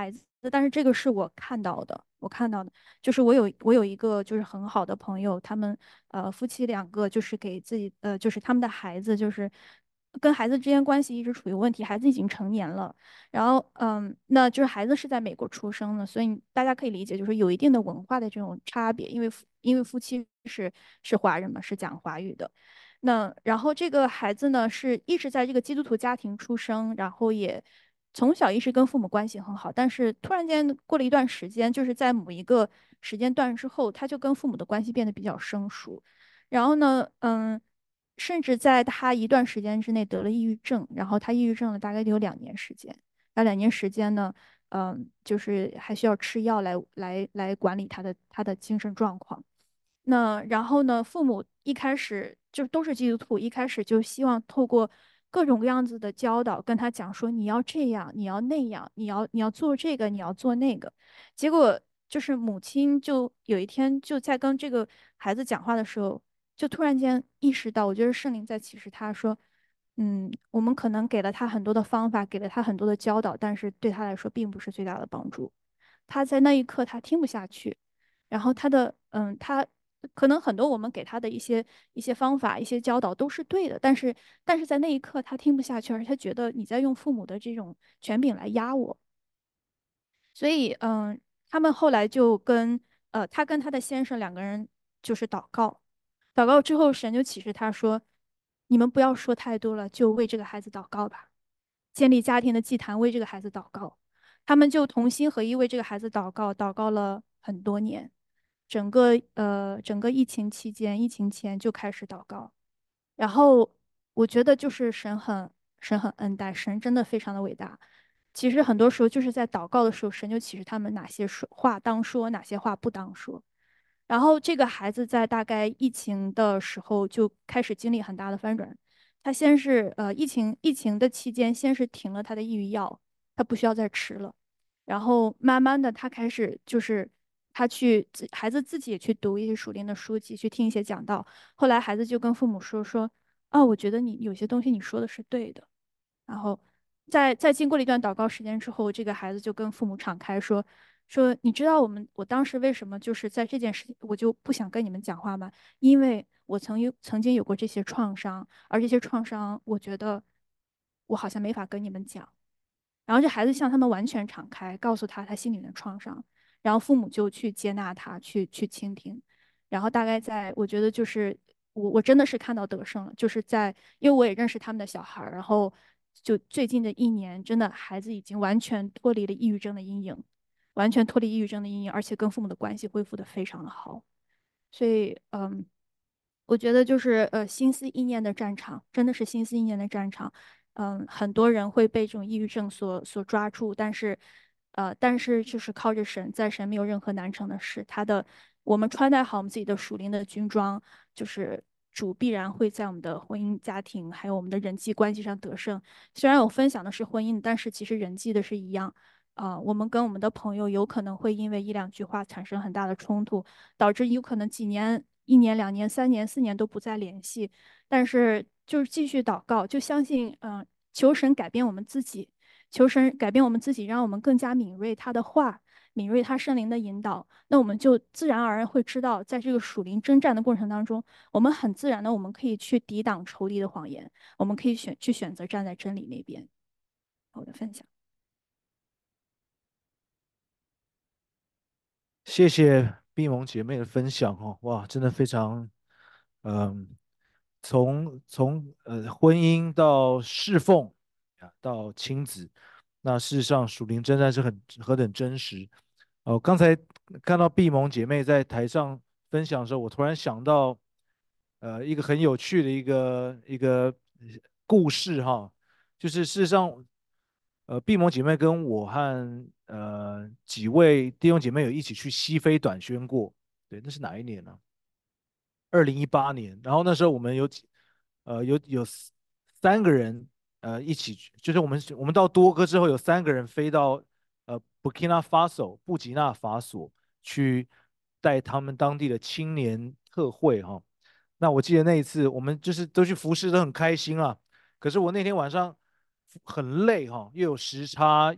但是这个是我看到的，我看到的，就是我有我有一个就是很好的朋友，他们呃夫妻两个就是给自己呃就是他们的孩子就是跟孩子之间关系一直处于问题，孩子已经成年了，然后嗯，那就是孩子是在美国出生的，所以大家可以理解，就是有一定的文化的这种差别，因为夫因为夫妻是是华人嘛，是讲华语的。那然后这个孩子呢，是一直在这个基督徒家庭出生，然后也从小一直跟父母关系很好，但是突然间过了一段时间，就是在某一个时间段之后，他就跟父母的关系变得比较生疏。然后呢，嗯，甚至在他一段时间之内得了抑郁症，然后他抑郁症了大概得有两年时间。那两年时间呢，嗯，就是还需要吃药来来来管理他的他的精神状况。那然后呢，父母一开始就都是基督徒，一开始就希望透过各种各样子的教导，跟他讲说你要这样，你要那样，你要你要做这个，你要做那个。结果就是母亲就有一天就在跟这个孩子讲话的时候，就突然间意识到，我觉得圣灵在启示他说，嗯，我们可能给了他很多的方法，给了他很多的教导，但是对他来说并不是最大的帮助。他在那一刻他听不下去，然后他的嗯，他可能很多我们给他的一些一些方法、一些教导都是对的，但是但是在那一刻他听不下去，而且他觉得你在用父母的这种权柄来压我，所以嗯，他们后来就跟呃，他跟他的先生两个人就是祷告，祷告之后神就启示他说，你们不要说太多了，就为这个孩子祷告吧，建立家庭的祭坛，为这个孩子祷告。他们就同心合意为这个孩子祷告，祷告了很多年。整个呃整个疫情期间，疫情前就开始祷告，然后我觉得就是神很神很恩待，神真的非常的伟大。其实很多时候就是在祷告的时候，神就启示他们哪些说话当说，哪些话不当说。然后这个孩子在大概疫情的时候就开始经历很大的翻转。他先是呃疫情疫情的期间，先是停了他的抑郁药，他不需要再吃了。然后慢慢的，他开始就是他去自孩子自己也去读一些属灵的书籍，去听一些讲道。后来孩子就跟父母说说，啊，我觉得你有些东西你说的是对的。然后在在经过了一段祷告时间之后，这个孩子就跟父母敞开说说，你知道我们我当时为什么就是在这件事情我就不想跟你们讲话吗？因为我曾有曾经有过这些创伤，而这些创伤我觉得我好像没法跟你们讲。然后这孩子向他们完全敞开，告诉他他心里的创伤，然后父母就去接纳他，去去倾听，然后大概在我觉得就是我我真的是看到得胜了，就是在因为我也认识他们的小孩然后就最近的一年，真的孩子已经完全脱离了抑郁症的阴影，完全脱离抑郁症的阴影，而且跟父母的关系恢复的非常的好，所以嗯，我觉得就是呃，心思意念的战场，真的是心思意念的战场。嗯，很多人会被这种抑郁症所所抓住，但是，呃，但是就是靠着神，在神没有任何难成的事。他的，我们穿戴好我们自己的属灵的军装，就是主必然会在我们的婚姻家庭还有我们的人际关系上得胜。虽然我分享的是婚姻，但是其实人际的是一样。啊、我们跟我们的朋友有可能会因为一两句话产生很大的冲突，导致有可能几年、一年、两年、三年、四年都不再联系。但是就是继续祷告，就相信，嗯、呃求神改变我们自己，求神改变我们自己，让我们更加敏锐他的话，敏锐他圣灵的引导。那我们就自然而然会知道，在这个属灵征战的过程当中，我们很自然的，我们可以去抵挡仇敌的谎言，我们可以选去选择站在真理那边。我的分享。 谢谢碧萌姐妹的分享哦，哇，真的非常，嗯，从从呃婚姻到侍奉啊，到亲子，那事实上属灵征战是很何等真实。哦，刚才看到碧萌姐妹在台上分享的时候，我突然想到，呃，一个很有趣的一个一个故事哈，就是事实上，呃，碧萌姐妹跟我和呃几位弟兄姐妹有一起去西非短宣过，对，那是哪一年呢？二零一八年。然后那时候我们有几呃有有三个人呃一起去，就是我们我们到多哥之后有三个人飞到呃 Burkina Faso 布吉纳法索去带他们当地的青年特会哈。那我记得那一次我们就是都去服侍，都很开心啊。可是我那天晚上很累哈，又有时差，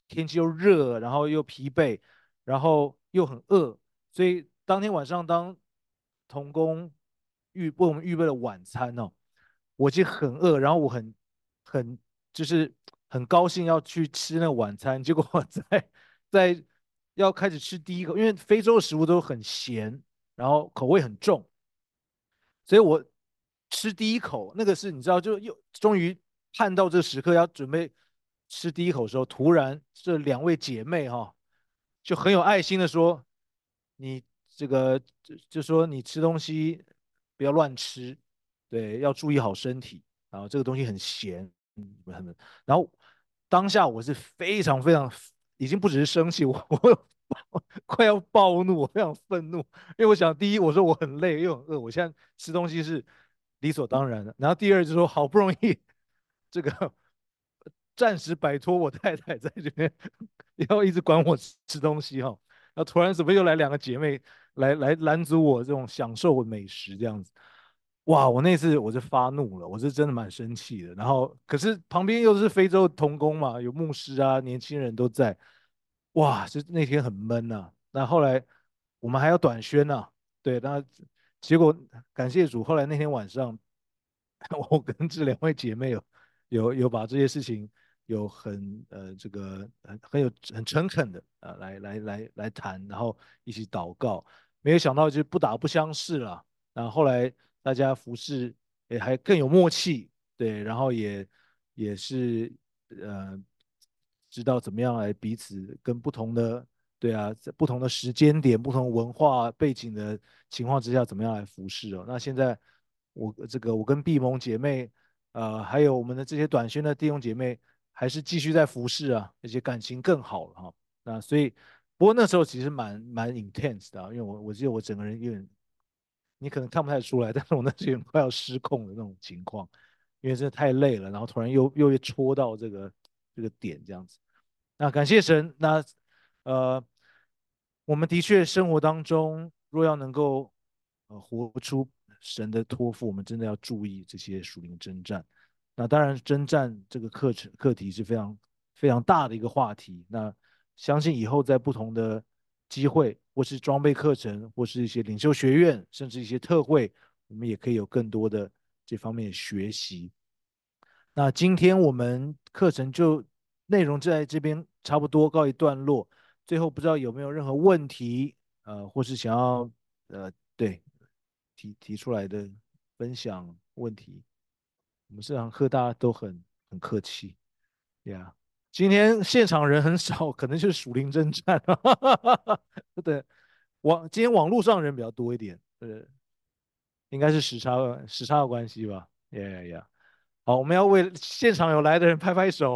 天气又热，然后又疲惫，然后又很饿，所以当天晚上当童工预为我们预备了晚餐哦，我已经很饿，然后我很很就是很高兴要去吃那个晚餐，结果我在在要开始吃第一口，因为非洲的食物都很咸，然后口味很重，所以我吃第一口，那个是你知道，就又终于盼到这个时刻要准备吃第一口的时候，突然这两位姐妹哈、就很有爱心的说：“你这个就就说你吃东西不要乱吃，对，要注意好身体。然后这个东西很咸，嗯，很然后当下我是非常非常，已经不只是生气，我我快要暴怒，我非常愤怒，因为我想，第一，我说我很累又很饿，我现在吃东西是理所当然的。然后第二就是说，好不容易这个暂时摆脱我太太在这边，要一直管我吃吃东西哈、哦，然后突然怎么又来两个姐妹来来拦阻我这种享受美食这样子。哇，我那次我是发怒了，我是真的蛮生气的。然后可是旁边又是非洲童工嘛，有牧师啊，年轻人都在，哇，就那天很闷呐、那后来我们还要短宣呐、对，那结果感谢主，后来那天晚上，我跟这两位姐妹有有有把这些事情有很呃这个很很有很诚恳的呃来来来来谈，然后一起祷告，没有想到就不打不相识了。然后后来大家服侍也还更有默契，对，然后也也是呃知道怎么样来彼此跟不同的对啊，在不同的时间点、不同文化背景的情况之下，怎么样来服侍哦？那现在我这个我跟碧蒙姐妹，呃，还有我们的这些短宣的弟兄姐妹，还是继续在服侍啊，而且感情更好了哈。那所以，不过那时候其实蛮蛮 intense 的啊，因为我我记得我整个人有点，你可能看不太出来，但是我那时候有点快要失控的那种情况，因为真的太累了，然后突然又又戳到这个这个点这样子。那感谢神，那呃，我们的确生活当中若要能够呃活出神的托付，我们真的要注意这些属灵征战。那当然，征战这个课程课题是非常非常大的一个话题。那相信以后在不同的机会，或是装备课程，或是一些领袖学院，甚至一些特会，我们也可以有更多的这方面的学习。那今天我们课程就内容就在这边差不多告一段落。最后不知道有没有任何问题，呃，或是想要呃对提提出来的分享问题。我们这堂课大家都很很客气，对呀。今天现场人很少，可能就是属灵征战，对，网今天网络上人比较多一点，呃，应该是时差时差的关系吧，呀呀呀。好，我们要为现场有来的人拍拍手，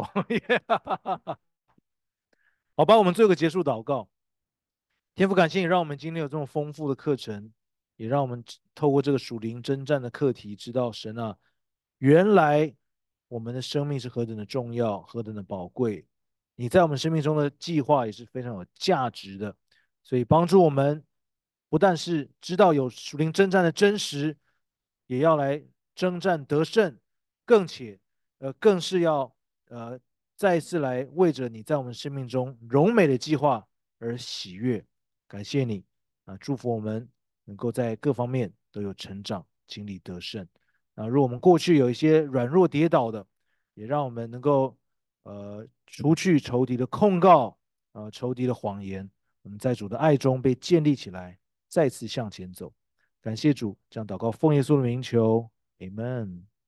好吧，我们做个结束祷告。天父，感谢你让我们今天有这么丰富的课程，也让我们透过这个属灵征战的课题，知道神啊，原来我们的生命是何等的重要，何等的宝贵。你在我们生命中的计划也是非常有价值的，所以帮助我们不但是知道有属灵征战的真实，也要来征战得胜，更且呃更是要呃再一次来为着你在我们生命中荣美的计划而喜悦。感谢你啊，祝福我们能够在各方面都有成长，经历得胜。啊，如果我们过去有一些软弱跌倒的，也让我们能够呃除去仇敌的控告，呃仇敌的谎言，我们在主的爱中被建立起来，再次向前走。感谢主，这样祷告奉耶稣的名求，Amen。